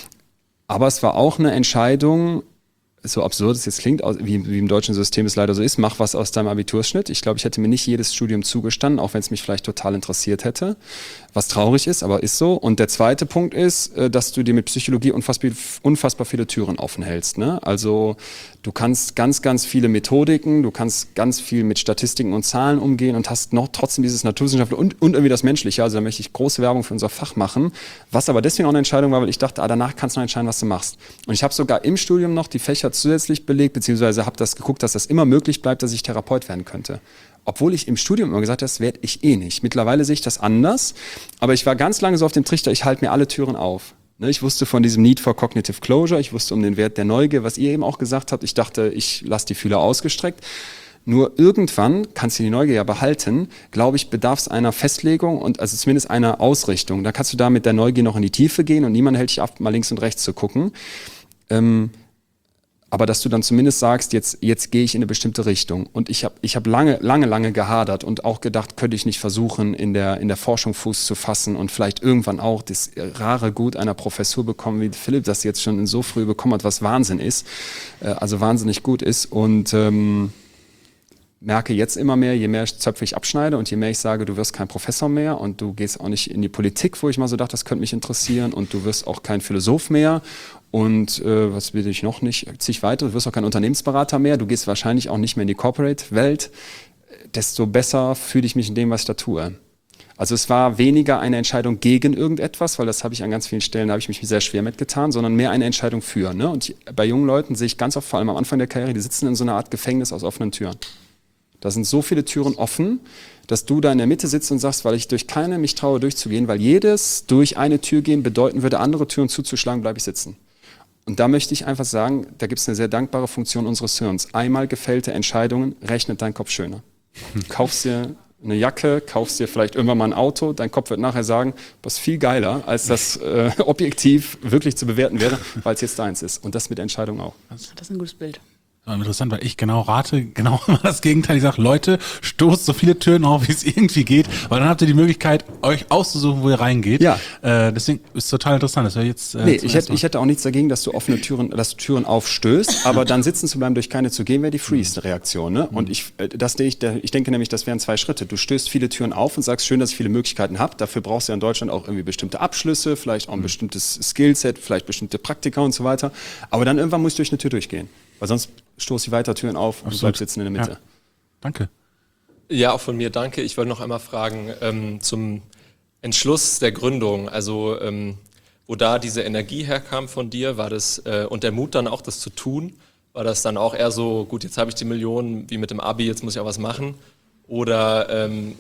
Aber es war auch eine Entscheidung, so absurd es jetzt klingt, wie, wie im deutschen System es leider so ist, mach was aus deinem Abiturschnitt. Ich glaube, ich hätte mir nicht jedes Studium zugestanden, auch wenn es mich vielleicht total interessiert hätte, was traurig ist, aber ist so. Und der zweite Punkt ist, dass du dir mit Psychologie unfassbar, unfassbar viele Türen offen hältst. Ne? Also du kannst ganz, ganz viele Methodiken, du kannst ganz viel mit Statistiken und Zahlen umgehen und hast noch trotzdem dieses Naturwissenschaftliche und, und irgendwie das Menschliche. Also da möchte ich große Werbung für unser Fach machen, was aber deswegen auch eine Entscheidung war, weil ich dachte, ah, danach kannst du noch entscheiden, was du machst. Und ich habe sogar im Studium noch die Fächer zusätzlich belegt, beziehungsweise habe das geguckt, dass das immer möglich bleibt, dass ich Therapeut werden könnte. Obwohl ich im Studium immer gesagt habe, das werde ich eh nicht. Mittlerweile sehe ich das anders, aber ich war ganz lange so auf dem Trichter, ich halte mir alle Türen auf. Ich wusste von diesem Need for Cognitive Closure, ich wusste um den Wert der Neugier, was ihr eben auch gesagt habt. Ich dachte, ich lasse die Fühler ausgestreckt. Nur irgendwann kannst du die Neugier ja behalten, glaube ich, bedarf es einer Festlegung und also zumindest einer Ausrichtung. Da kannst du da mit der Neugier noch in die Tiefe gehen und niemand hält dich ab, mal links und rechts zu gucken. Ähm, aber dass du dann zumindest sagst, jetzt, jetzt gehe ich in eine bestimmte Richtung. Und ich habe ich hab lange, lange, lange gehadert und auch gedacht, könnte ich nicht versuchen, in der, in der Forschung Fuß zu fassen und vielleicht irgendwann auch das rare Gut einer Professur bekommen, wie Philipp das jetzt schon so früh bekommen hat, was Wahnsinn ist, äh, also wahnsinnig gut ist. Und ähm, merke jetzt immer mehr, je mehr Zöpfe ich abschneide und je mehr ich sage, du wirst kein Professor mehr und du gehst auch nicht in die Politik, wo ich mal so dachte, das könnte mich interessieren und du wirst auch kein Philosoph mehr und äh, was will ich noch nicht, zig weiter, du wirst auch kein Unternehmensberater mehr, du gehst wahrscheinlich auch nicht mehr in die Corporate-Welt, desto besser fühle ich mich in dem, was ich da tue. Also es war weniger eine Entscheidung gegen irgendetwas, weil das habe ich an ganz vielen Stellen, da habe ich mich sehr schwer mitgetan, sondern mehr eine Entscheidung für. Ne? Und bei jungen Leuten sehe ich ganz oft, vor allem am Anfang der Karriere, die sitzen in so einer Art Gefängnis aus offenen Türen. Da sind so viele Türen offen, dass du da in der Mitte sitzt und sagst, weil ich durch keine mich traue durchzugehen, weil jedes durch eine Tür gehen bedeuten würde, andere Türen zuzuschlagen, bleibe ich sitzen. Und da möchte ich einfach sagen, da gibt es eine sehr dankbare Funktion unseres Hirns. Einmal gefällte Entscheidungen rechnet dein Kopf schöner. Kaufst dir eine Jacke, kaufst dir vielleicht irgendwann mal ein Auto, dein Kopf wird nachher sagen, was viel geiler, als das äh, objektiv wirklich zu bewerten wäre, weil es jetzt deins ist. Und das mit Entscheidungen auch. Das ist ein gutes Bild. Das war interessant, weil ich genau rate, genau das Gegenteil. Ich sage, Leute, stoßt so viele Türen auf, wie es irgendwie geht, weil dann habt ihr die Möglichkeit, euch auszusuchen, wo ihr reingeht. Ja. Äh, deswegen ist es total interessant. Das wäre jetzt. Äh, nee, ich hätte, ich hätte auch nichts dagegen, dass du offene Türen, dass du Türen aufstößt, aber dann sitzen zu bleiben, durch keine zu gehen, wäre die Freeze-Reaktion. Ne? Und ich, äh, das, ich, ich denke nämlich, das wären zwei Schritte. Du stößt viele Türen auf und sagst, schön, dass ich viele Möglichkeiten habe. Dafür brauchst du ja in Deutschland auch irgendwie bestimmte Abschlüsse, vielleicht auch ein bestimmtes Skillset, vielleicht bestimmte Praktika und so weiter. Aber dann irgendwann musst du durch eine Tür durchgehen. Weil sonst stoße ich weiter Türen auf und Absolut. bleib sitzen in der Mitte. Ja. Danke. Ja, auch von mir danke. Ich wollte noch einmal fragen ähm, zum Entschluss der Gründung, also ähm, wo da diese Energie herkam von dir, war das äh, und der Mut dann auch, das zu tun, war das dann auch eher so, gut, jetzt habe ich die Millionen, wie mit dem Abi, jetzt muss ich auch was machen? Oder ähm,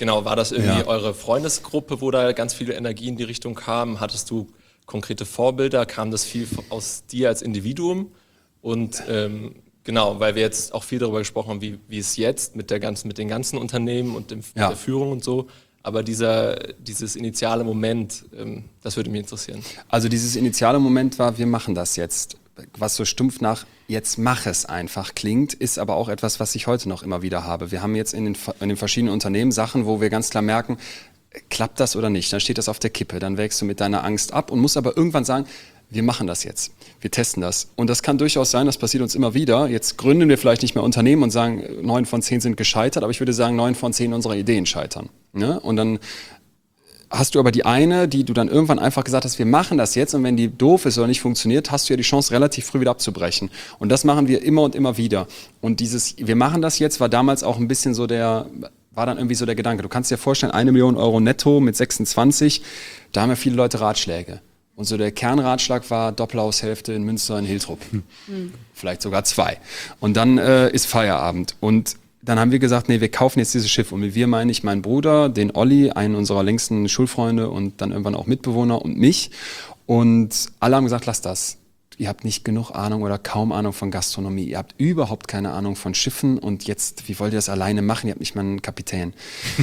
Genau, war das irgendwie Ja. eure Freundesgruppe, wo da ganz viele Energie in die Richtung kam? Hattest du konkrete Vorbilder? Kam das viel aus dir als Individuum? Und ähm, genau, weil wir jetzt auch viel darüber gesprochen haben, wie, wie es jetzt mit der ganzen, mit den ganzen Unternehmen und dem, Ja. mit der Führung und so. Aber dieser, dieses initiale Moment, ähm, das würde mich interessieren. Also dieses initiale Moment war, wir machen das jetzt. Was so stumpf nach jetzt mach es einfach klingt, ist aber auch etwas, was ich heute noch immer wieder habe. Wir haben jetzt in den, in den verschiedenen Unternehmen Sachen, wo wir ganz klar merken, klappt das oder nicht? Dann steht das auf der Kippe, dann wägst du mit deiner Angst ab und musst aber irgendwann sagen, wir machen das jetzt, wir testen das. Und das kann durchaus sein, das passiert uns immer wieder. Jetzt gründen wir vielleicht nicht mehr Unternehmen und sagen, neun von zehn sind gescheitert, aber ich würde sagen, neun von zehn unserer Ideen scheitern. Ne? Und dann hast du aber die eine, die du dann irgendwann einfach gesagt hast, wir machen das jetzt, und wenn die doof ist oder nicht funktioniert, hast du ja die Chance, relativ früh wieder abzubrechen. Und das machen wir immer und immer wieder. Und dieses, wir machen das jetzt, war damals auch ein bisschen so der, war dann irgendwie so der Gedanke. Du kannst dir vorstellen, eine Million Euro netto mit sechsundzwanzig, da haben ja viele Leute Ratschläge. Und so der Kernratschlag war Doppelhaushälfte in Münster in Hiltrup. Hm. Vielleicht sogar zwei. Und dann äh, ist Feierabend. Und dann haben wir gesagt, nee, wir kaufen jetzt dieses Schiff. Und mit wir meine ich meinen Bruder, den Olli, einen unserer längsten Schulfreunde und dann irgendwann auch Mitbewohner und mich. Und alle haben gesagt, lass das. Ihr habt nicht genug Ahnung oder kaum Ahnung von Gastronomie. Ihr habt überhaupt keine Ahnung von Schiffen. Und jetzt, wie wollt ihr das alleine machen? Ihr habt nicht mal einen Kapitän.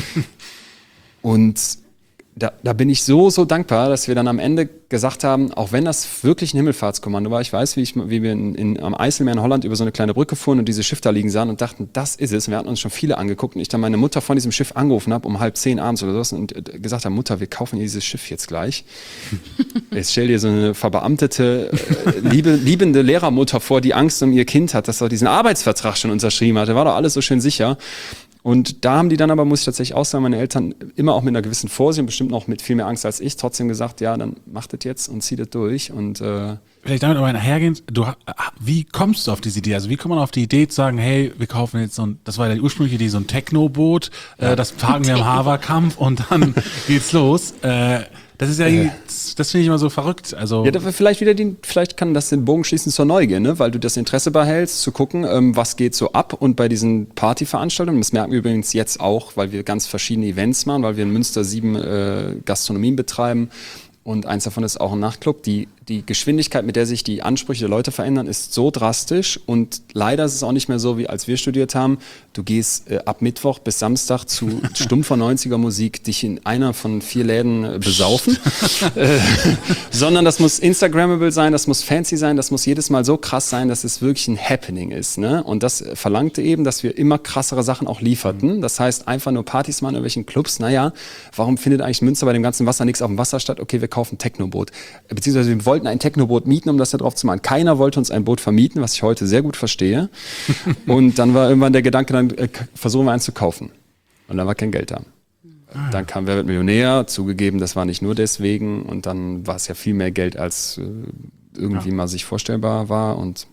Und Da, da bin ich so, so dankbar, dass wir dann am Ende gesagt haben, auch wenn das wirklich ein Himmelfahrtskommando war, ich weiß, wie, ich, wie wir in, in, am Eiselmeer in Holland über so eine kleine Brücke fuhren und diese Schiff da liegen sahen und dachten, das ist es. Und wir hatten uns schon viele angeguckt und ich dann meine Mutter von diesem Schiff angerufen habe, um halb zehn abends oder so, und gesagt habe, Mutter, wir kaufen dieses Schiff jetzt gleich. Jetzt stell dir so eine verbeamtete, äh, liebe, liebende Lehrermutter vor, die Angst um ihr Kind hat, dass er diesen Arbeitsvertrag schon unterschrieben hatte. War doch alles so schön sicher. Und da haben die dann aber, muss ich tatsächlich auch sagen, meine Eltern immer auch mit einer gewissen Vorsicht und bestimmt noch mit viel mehr Angst als ich, trotzdem gesagt, ja, dann macht das jetzt und zieht das durch. Und äh vielleicht damit aber einhergehen, du, wie kommst du auf diese Idee? Also wie kommt man auf die Idee zu sagen, hey, wir kaufen jetzt so ein, das war ja die ursprüngliche Idee, so ein Techno-Boot, äh, das parken wir im Haverkampf und dann geht's los. Äh, Das ist ja, äh. das finde ich immer so verrückt. Also ja, dafür vielleicht wieder den, vielleicht kann das den Bogen schließen zur Neugier, ne? Weil du das Interesse behältst, zu gucken, ähm, was geht so ab. Und bei diesen Partyveranstaltungen, das merken wir übrigens jetzt auch, weil wir ganz verschiedene Events machen, weil wir in Münster sieben äh, Gastronomien betreiben. Und eins davon ist auch ein Nachtclub. Die, die Geschwindigkeit, mit der sich die Ansprüche der Leute verändern, ist so drastisch. Und leider ist es auch nicht mehr so, wie als wir studiert haben. Du gehst äh, ab Mittwoch bis Samstag zu stumpfer neunziger Musik dich in einer von vier Läden äh, besaufen. äh, sondern das muss Instagrammable sein, das muss fancy sein, das muss jedes Mal so krass sein, dass es wirklich ein Happening ist. Ne? Und das verlangte eben, dass wir immer krassere Sachen auch lieferten. Das heißt, einfach nur Partys machen in irgendwelchen Clubs. Naja, warum findet eigentlich Münster bei dem ganzen Wasser nichts auf dem Wasser statt? Okay, wir kaufen ein Technoboot. Beziehungsweise wir wollten ein Technoboot mieten, um das da drauf zu machen. Keiner wollte uns ein Boot vermieten, was ich heute sehr gut verstehe. Und dann war irgendwann der Gedanke, dann äh, versuchen wir eins zu kaufen. Und dann war kein Geld da. Ah. Dann kam Wer wird Millionär, zugegeben, das war nicht nur deswegen. Und dann war es ja viel mehr Geld, als äh, irgendwie ja. mal sich vorstellbar war. Und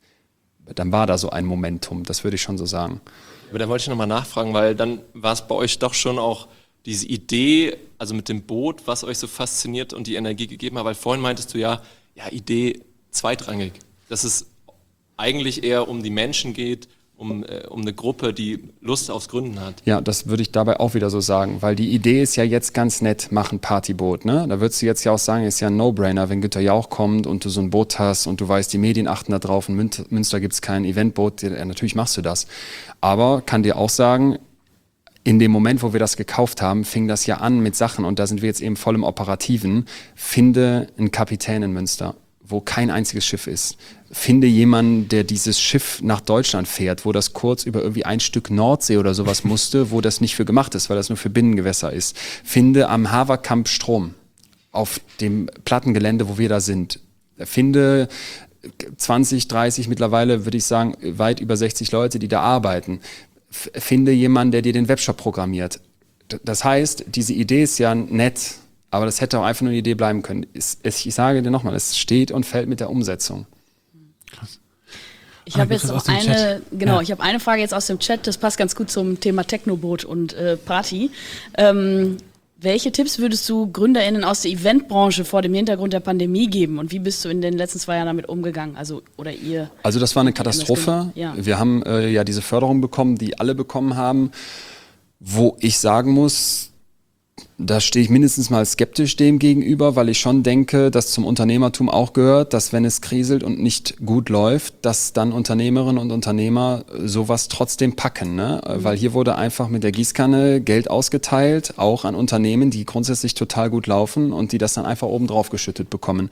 dann war da so ein Momentum, das würde ich schon so sagen. Aber da wollte ich nochmal nachfragen, weil dann war es bei euch doch schon auch diese Idee, also mit dem Boot, was euch so fasziniert und die Energie gegeben hat, weil vorhin meintest du ja, ja, Idee zweitrangig, dass es eigentlich eher um die Menschen geht, um, äh, um eine Gruppe, die Lust aufs Gründen hat. Ja, das würde ich dabei auch wieder so sagen, weil die Idee ist ja jetzt ganz nett, mach ein Partyboot, ne? Da würdest du jetzt ja auch sagen, ist ja ein No-Brainer, wenn Günter Jauch kommt und du so ein Boot hast und du weißt, die Medien achten da drauf, in Münster, Münster gibt es kein Eventboot, ja, natürlich machst du das. Aber kann dir auch sagen, in dem Moment, wo wir das gekauft haben, fing das ja an mit Sachen, und da sind wir jetzt eben voll im Operativen. Finde einen Kapitän in Münster, wo kein einziges Schiff ist. Finde jemanden, der dieses Schiff nach Deutschland fährt, wo das kurz über irgendwie ein Stück Nordsee oder sowas musste, wo das nicht für gemacht ist, weil das nur für Binnengewässer ist. Finde am Haverkamp Strom, auf dem Plattengelände, wo wir da sind. Finde zwanzig, dreißig, mittlerweile würde ich sagen, weit über sechzig Leute, die da arbeiten. Finde jemanden, der dir den Webshop programmiert. Das heißt, diese Idee ist ja nett, aber das hätte auch einfach nur eine Idee bleiben können. Es, es, ich sage dir nochmal, es steht und fällt mit der Umsetzung. Krass. Ich habe jetzt noch eine, Chat. genau, ja. ich habe eine Frage jetzt aus dem Chat, das passt ganz gut zum Thema Technoboot und äh, Party. Ähm, welche Tipps würdest du GründerInnen aus der Eventbranche vor dem Hintergrund der Pandemie geben, und wie bist du in den letzten zwei Jahren damit umgegangen? Also, oder ihr? Also das war eine Katastrophe. Ja. Wir haben äh, ja diese Förderung bekommen, die alle bekommen haben. wo ich sagen muss, da stehe ich mindestens mal skeptisch dem gegenüber, weil ich schon denke, dass zum Unternehmertum auch gehört, dass wenn es kriselt und nicht gut läuft, dass dann Unternehmerinnen und Unternehmer sowas trotzdem packen. Ne? Mhm. Weil hier wurde einfach mit der Gießkanne Geld ausgeteilt, auch an Unternehmen, die grundsätzlich total gut laufen und die das dann einfach oben drauf geschüttet bekommen.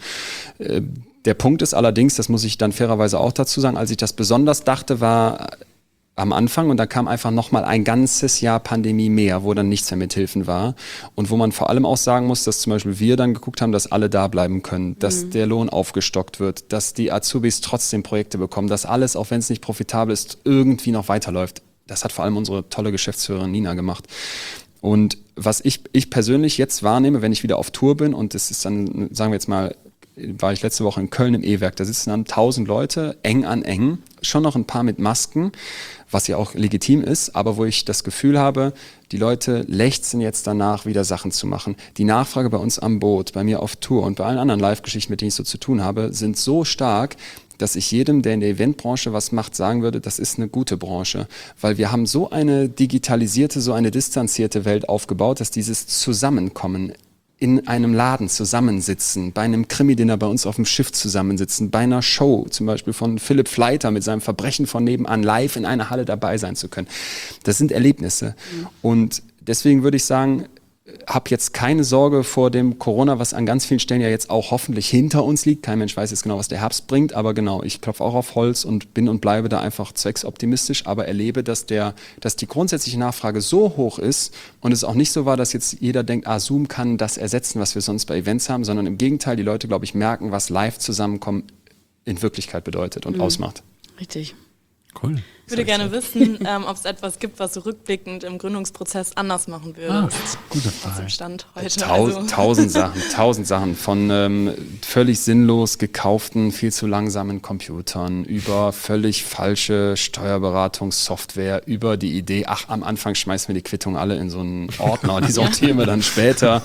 Der Punkt ist allerdings, das muss ich dann fairerweise auch dazu sagen, als ich das besonders dachte, war am Anfang und da kam einfach nochmal ein ganzes Jahr Pandemie mehr, wo dann nichts mehr mit Hilfen war und wo man vor allem auch sagen muss, dass zum Beispiel wir dann geguckt haben, dass alle da bleiben können, dass mhm. der Lohn aufgestockt wird, dass die Azubis trotzdem Projekte bekommen, dass alles, auch wenn es nicht profitabel ist, irgendwie noch weiterläuft. Das hat vor allem unsere tolle Geschäftsführerin Nina gemacht. Und was ich, ich persönlich jetzt wahrnehme, wenn ich wieder auf Tour bin und das ist dann, sagen wir jetzt mal, war ich letzte Woche in Köln im E-Werk, da sitzen dann tausend Leute, eng an eng, schon noch ein paar mit Masken, was ja auch legitim ist, aber wo ich das Gefühl habe, die Leute lechzen jetzt danach, wieder Sachen zu machen. Die Nachfrage bei uns am Boot, bei mir auf Tour und bei allen anderen Live-Geschichten, mit denen ich so zu tun habe, sind so stark, dass ich jedem, der in der Eventbranche was macht, sagen würde, das ist eine gute Branche. Weil wir haben so eine digitalisierte, so eine distanzierte Welt aufgebaut, dass dieses Zusammenkommen in einem Laden zusammensitzen, bei einem Krimi-Dinner bei uns auf dem Schiff zusammensitzen, bei einer Show, zum Beispiel von Philipp Fleiter mit seinem Verbrechen von nebenan live in einer Halle dabei sein zu können. Das sind Erlebnisse. Mhm. Und deswegen würde ich sagen, habe jetzt keine Sorge vor dem Corona, was an ganz vielen Stellen ja jetzt auch hoffentlich hinter uns liegt. Kein Mensch weiß jetzt genau, was der Herbst bringt, aber genau, ich klopfe auch auf Holz und bin und bleibe da einfach zwecksoptimistisch, aber erlebe, dass der, dass die grundsätzliche Nachfrage so hoch ist und es auch nicht so war, dass jetzt jeder denkt, ah, Zoom kann das ersetzen, was wir sonst bei Events haben, sondern im Gegenteil, die Leute, glaube ich, merken, was live zusammenkommen in Wirklichkeit bedeutet und mhm. ausmacht. Richtig. Cool. Ich würde gerne wissen, ähm, ob es etwas gibt, was du rückblickend im Gründungsprozess anders machen würdest. Ah, gute Frage. Aus dem Stand heute. Tausend, also. tausend Sachen, tausend Sachen. Von ähm, völlig sinnlos gekauften, viel zu langsamen Computern, über völlig falsche Steuerberatungssoftware, über die Idee, ach, am Anfang schmeißen wir die Quittung alle in so einen Ordner, die sortieren wir dann später.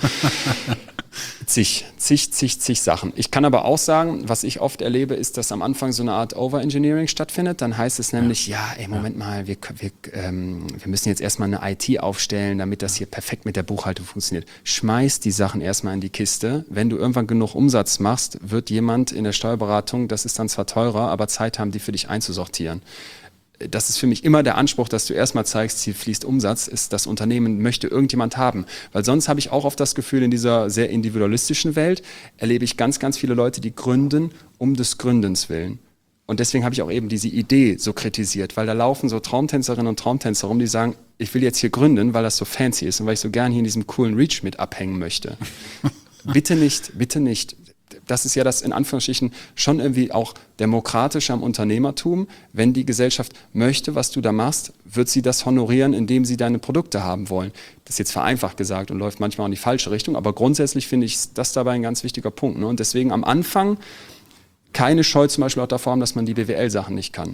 Zig, zig, zig, zig Sachen. Ich kann aber auch sagen, was ich oft erlebe, ist, dass am Anfang so eine Art Overengineering stattfindet. Dann heißt es nämlich, ja, ey, Moment mal, wir, wir, ähm, wir müssen jetzt erstmal eine I T aufstellen, damit das hier perfekt mit der Buchhaltung funktioniert. Schmeiß die Sachen erstmal in die Kiste. Wenn du irgendwann genug Umsatz machst, wird jemand in der Steuerberatung, das ist dann zwar teurer, aber Zeit haben, die für dich einzusortieren. Das ist für mich immer der Anspruch, dass du erstmal zeigst, hier fließt Umsatz, ist das Unternehmen möchte irgendjemand haben. Weil sonst habe ich auch oft das Gefühl, in dieser sehr individualistischen Welt erlebe ich ganz, ganz viele Leute, die gründen um des Gründens willen. Und deswegen habe ich auch eben diese Idee so kritisiert, weil da laufen so Traumtänzerinnen und Traumtänzer rum, die sagen, ich will jetzt hier gründen, weil das so fancy ist und weil ich so gern hier in diesem coolen Reach mit abhängen möchte. Bitte nicht, bitte nicht. Das ist ja das in Anführungsstrichen schon irgendwie auch demokratisch am Unternehmertum. Wenn die Gesellschaft möchte, was du da machst, wird sie das honorieren, indem sie deine Produkte haben wollen. Das ist jetzt vereinfacht gesagt und läuft manchmal in die falsche Richtung, aber grundsätzlich finde ich das dabei ein ganz wichtiger Punkt. Ne? Und deswegen am Anfang keine Scheu zum Beispiel auch davor haben, dass man die B W L-Sachen nicht kann.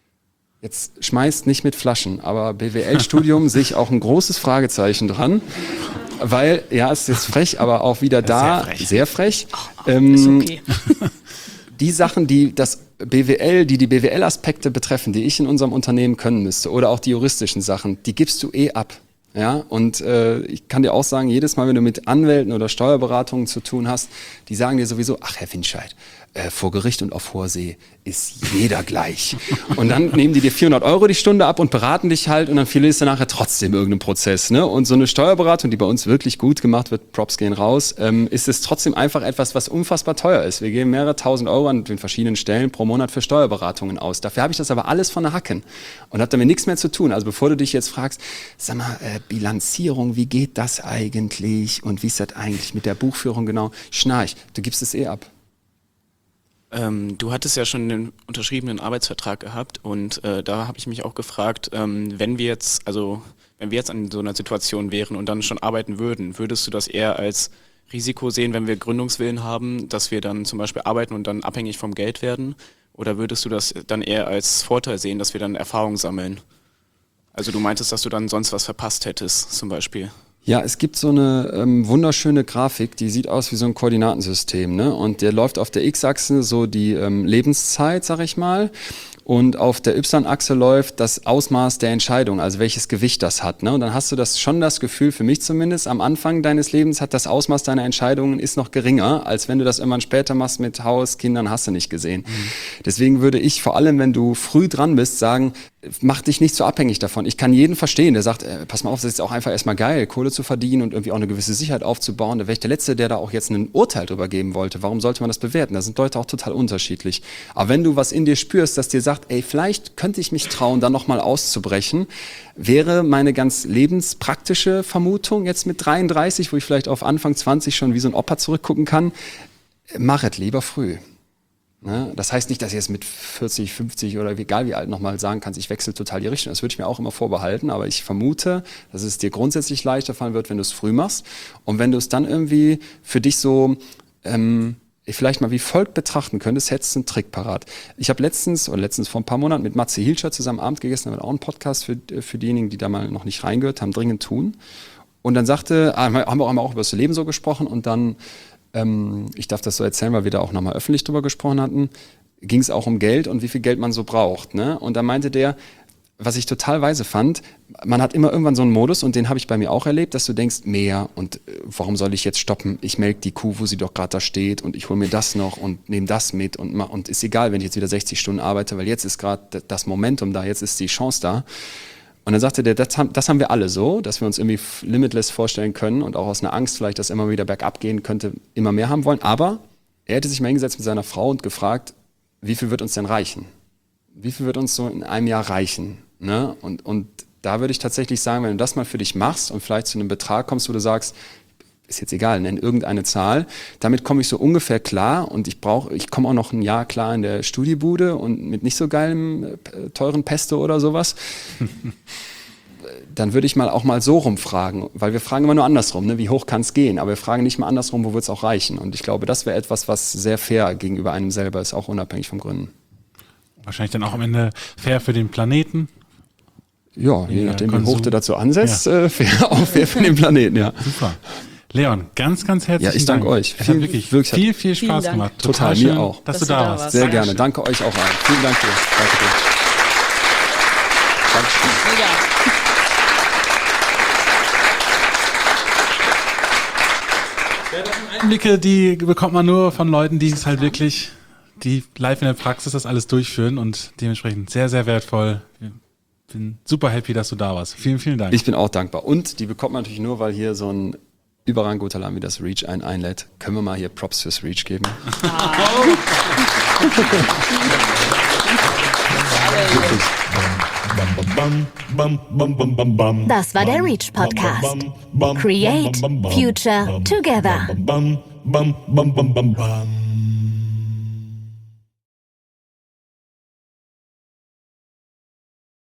Jetzt schmeißt nicht mit Flaschen, aber B W L-Studium sehe ich auch ein großes Fragezeichen dran. Weil, ja, es ist jetzt frech, aber auch wieder da, sehr frech, sehr frech. Oh, ähm, ist okay. Die Sachen, die das B W L, die die B W L-Aspekte betreffen, die ich in unserem Unternehmen können müsste, oder auch die juristischen Sachen, die gibst du eh ab. Ja, und äh, ich kann dir auch sagen, jedes Mal, wenn du mit Anwälten oder Steuerberatungen zu tun hast, die sagen dir sowieso, ach Herr Winscheid, äh, vor Gericht und auf hoher See ist jeder gleich. Und dann nehmen die dir vierhundert Euro die Stunde ab und beraten dich halt und dann verlierst du nachher trotzdem irgendeinen Prozess. Ne? Und so eine Steuerberatung, die bei uns wirklich gut gemacht wird, Props gehen raus, ähm, ist es trotzdem einfach etwas, was unfassbar teuer ist. Wir geben mehrere tausend Euro an den verschiedenen Stellen pro Monat für Steuerberatungen aus. Dafür habe ich das aber alles von der Hacken und habe damit nichts mehr zu tun. Also bevor du dich jetzt fragst, sag mal, äh, Bilanzierung, wie geht das eigentlich und wie ist das eigentlich mit der Buchführung genau? Schnarch, du gibst es eh ab. Ähm, du hattest ja schon den unterschriebenen Arbeitsvertrag gehabt und äh, da habe ich mich auch gefragt, ähm, wenn wir jetzt, also wenn wir jetzt an so einer Situation wären und dann schon arbeiten würden, würdest du das eher als Risiko sehen, wenn wir Gründungswillen haben, dass wir dann zum Beispiel arbeiten und dann abhängig vom Geld werden? Oder würdest du das dann eher als Vorteil sehen, dass wir dann Erfahrung sammeln? Also du meintest, dass du dann sonst was verpasst hättest, zum Beispiel. Ja, es gibt so eine ähm, wunderschöne Grafik, die sieht aus wie so ein Koordinatensystem, ne? Und der läuft auf der X-Achse so die ähm, Lebenszeit, sag ich mal. und auf der Y-Achse läuft das Ausmaß der Entscheidung, also welches Gewicht das hat. Ne? Und dann hast du das schon das Gefühl, für mich zumindest, am Anfang deines Lebens hat das Ausmaß deiner Entscheidungen ist noch geringer, als wenn du das irgendwann später machst mit Haus, Kindern, hast du nicht gesehen. Mhm. Deswegen würde ich vor allem, wenn du früh dran bist, sagen, mach dich nicht so abhängig davon. Ich kann jeden verstehen, der sagt, äh, pass mal auf, das ist auch einfach erstmal geil, Kohle zu verdienen und irgendwie auch eine gewisse Sicherheit aufzubauen. Da wäre ich der Letzte, der da auch jetzt ein Urteil drüber geben wollte. Warum sollte man das bewerten? Da sind Leute auch total unterschiedlich. Aber wenn du was in dir spürst, das dir sagt, ey, vielleicht könnte ich mich trauen, da nochmal auszubrechen, wäre meine ganz lebenspraktische Vermutung jetzt mit dreiunddreißig, wo ich vielleicht auf Anfang zwanzig schon wie so ein Opa zurückgucken kann, mach es lieber früh. Ne? Das heißt nicht, dass ich jetzt mit vierzig, fünfzig oder egal wie alt nochmal sagen kannst, ich wechsle total die Richtung. Das würde ich mir auch immer vorbehalten, aber ich vermute, dass es dir grundsätzlich leichter fallen wird, wenn du es früh machst. Und wenn du es dann irgendwie für dich so ähm, vielleicht mal wie folgt betrachten könntest, hättest du einen Trick parat. Ich habe letztens, oder letztens vor ein paar Monaten mit Matze Hilscher zusammen Abend gegessen, haben wir auch einen Podcast für, für diejenigen, die da mal noch nicht reingehört haben, dringend tun. Und dann sagte, haben wir auch einmal auch über das Leben so gesprochen und dann Ähm, ich darf das so erzählen, weil wir da auch nochmal öffentlich drüber gesprochen hatten, ging es auch um Geld und wie viel Geld man so braucht. Ne? Und da meinte der, was ich total weise fand, man hat immer irgendwann so einen Modus und den habe ich bei mir auch erlebt, dass du denkst, mehr und äh, warum soll ich jetzt stoppen? Ich melke die Kuh, wo sie doch gerade da steht und ich hole mir das noch und nehme das mit und mach, und ist egal, wenn ich jetzt wieder sechzig Stunden arbeite, weil jetzt ist gerade das Momentum da, jetzt ist die Chance da. Und dann sagte der, das haben, das haben wir alle so, dass wir uns irgendwie limitless vorstellen können und auch aus einer Angst vielleicht, dass immer wieder bergab gehen könnte, immer mehr haben wollen. Aber er hätte sich mal hingesetzt mit seiner Frau und gefragt, wie viel wird uns denn reichen? Wie viel wird uns so in einem Jahr reichen? Ne? Und, und da würde ich tatsächlich sagen, wenn du das mal für dich machst und vielleicht zu einem Betrag kommst, wo du sagst, ist jetzt egal, nenn irgendeine Zahl, damit komme ich so ungefähr klar und ich brauche, ich komme auch noch ein Jahr klar in der Studiebude und mit nicht so geilem, äh, teuren Pesto oder sowas, dann würde ich mal auch mal so rumfragen, weil wir fragen immer nur andersrum, ne? Wie hoch kann es gehen, aber wir fragen nicht mal andersrum, wo wird es auch reichen, und ich glaube, das wäre etwas, was sehr fair gegenüber einem selber ist, auch unabhängig vom Gründen. Wahrscheinlich dann auch am Ende fair für den Planeten. Ja, je nachdem, wie Konsum. hoch du dazu ansetzt, Ja. äh, fair, auch fair für den Planeten, ja. Super. Leon, ganz, ganz herzlichen Dank. Ja, ich danke Dank. euch. Es Viel, hat wirklich, wirklich viel, viel Vielen Spaß Dank. gemacht. Total, schön, mir auch. Dass, Dass du da du da warst. warst. Sehr Dankeschön. gerne. Danke euch auch allen. Vielen Dank dir. Danke dir. Dankeschön. Mega. Einblicke, die bekommt man nur von Leuten, die es halt wirklich, die live in der Praxis das alles durchführen, und dementsprechend sehr, sehr wertvoll. Ich bin super happy, dass du da warst. Vielen, vielen Dank. Ich bin auch dankbar. Und die bekommt man natürlich nur, weil hier so ein überragend guter Laden wie das Reach einen einlädt. Können wir mal hier Props fürs Reach geben? Das war der Reach Podcast. Create Future Together.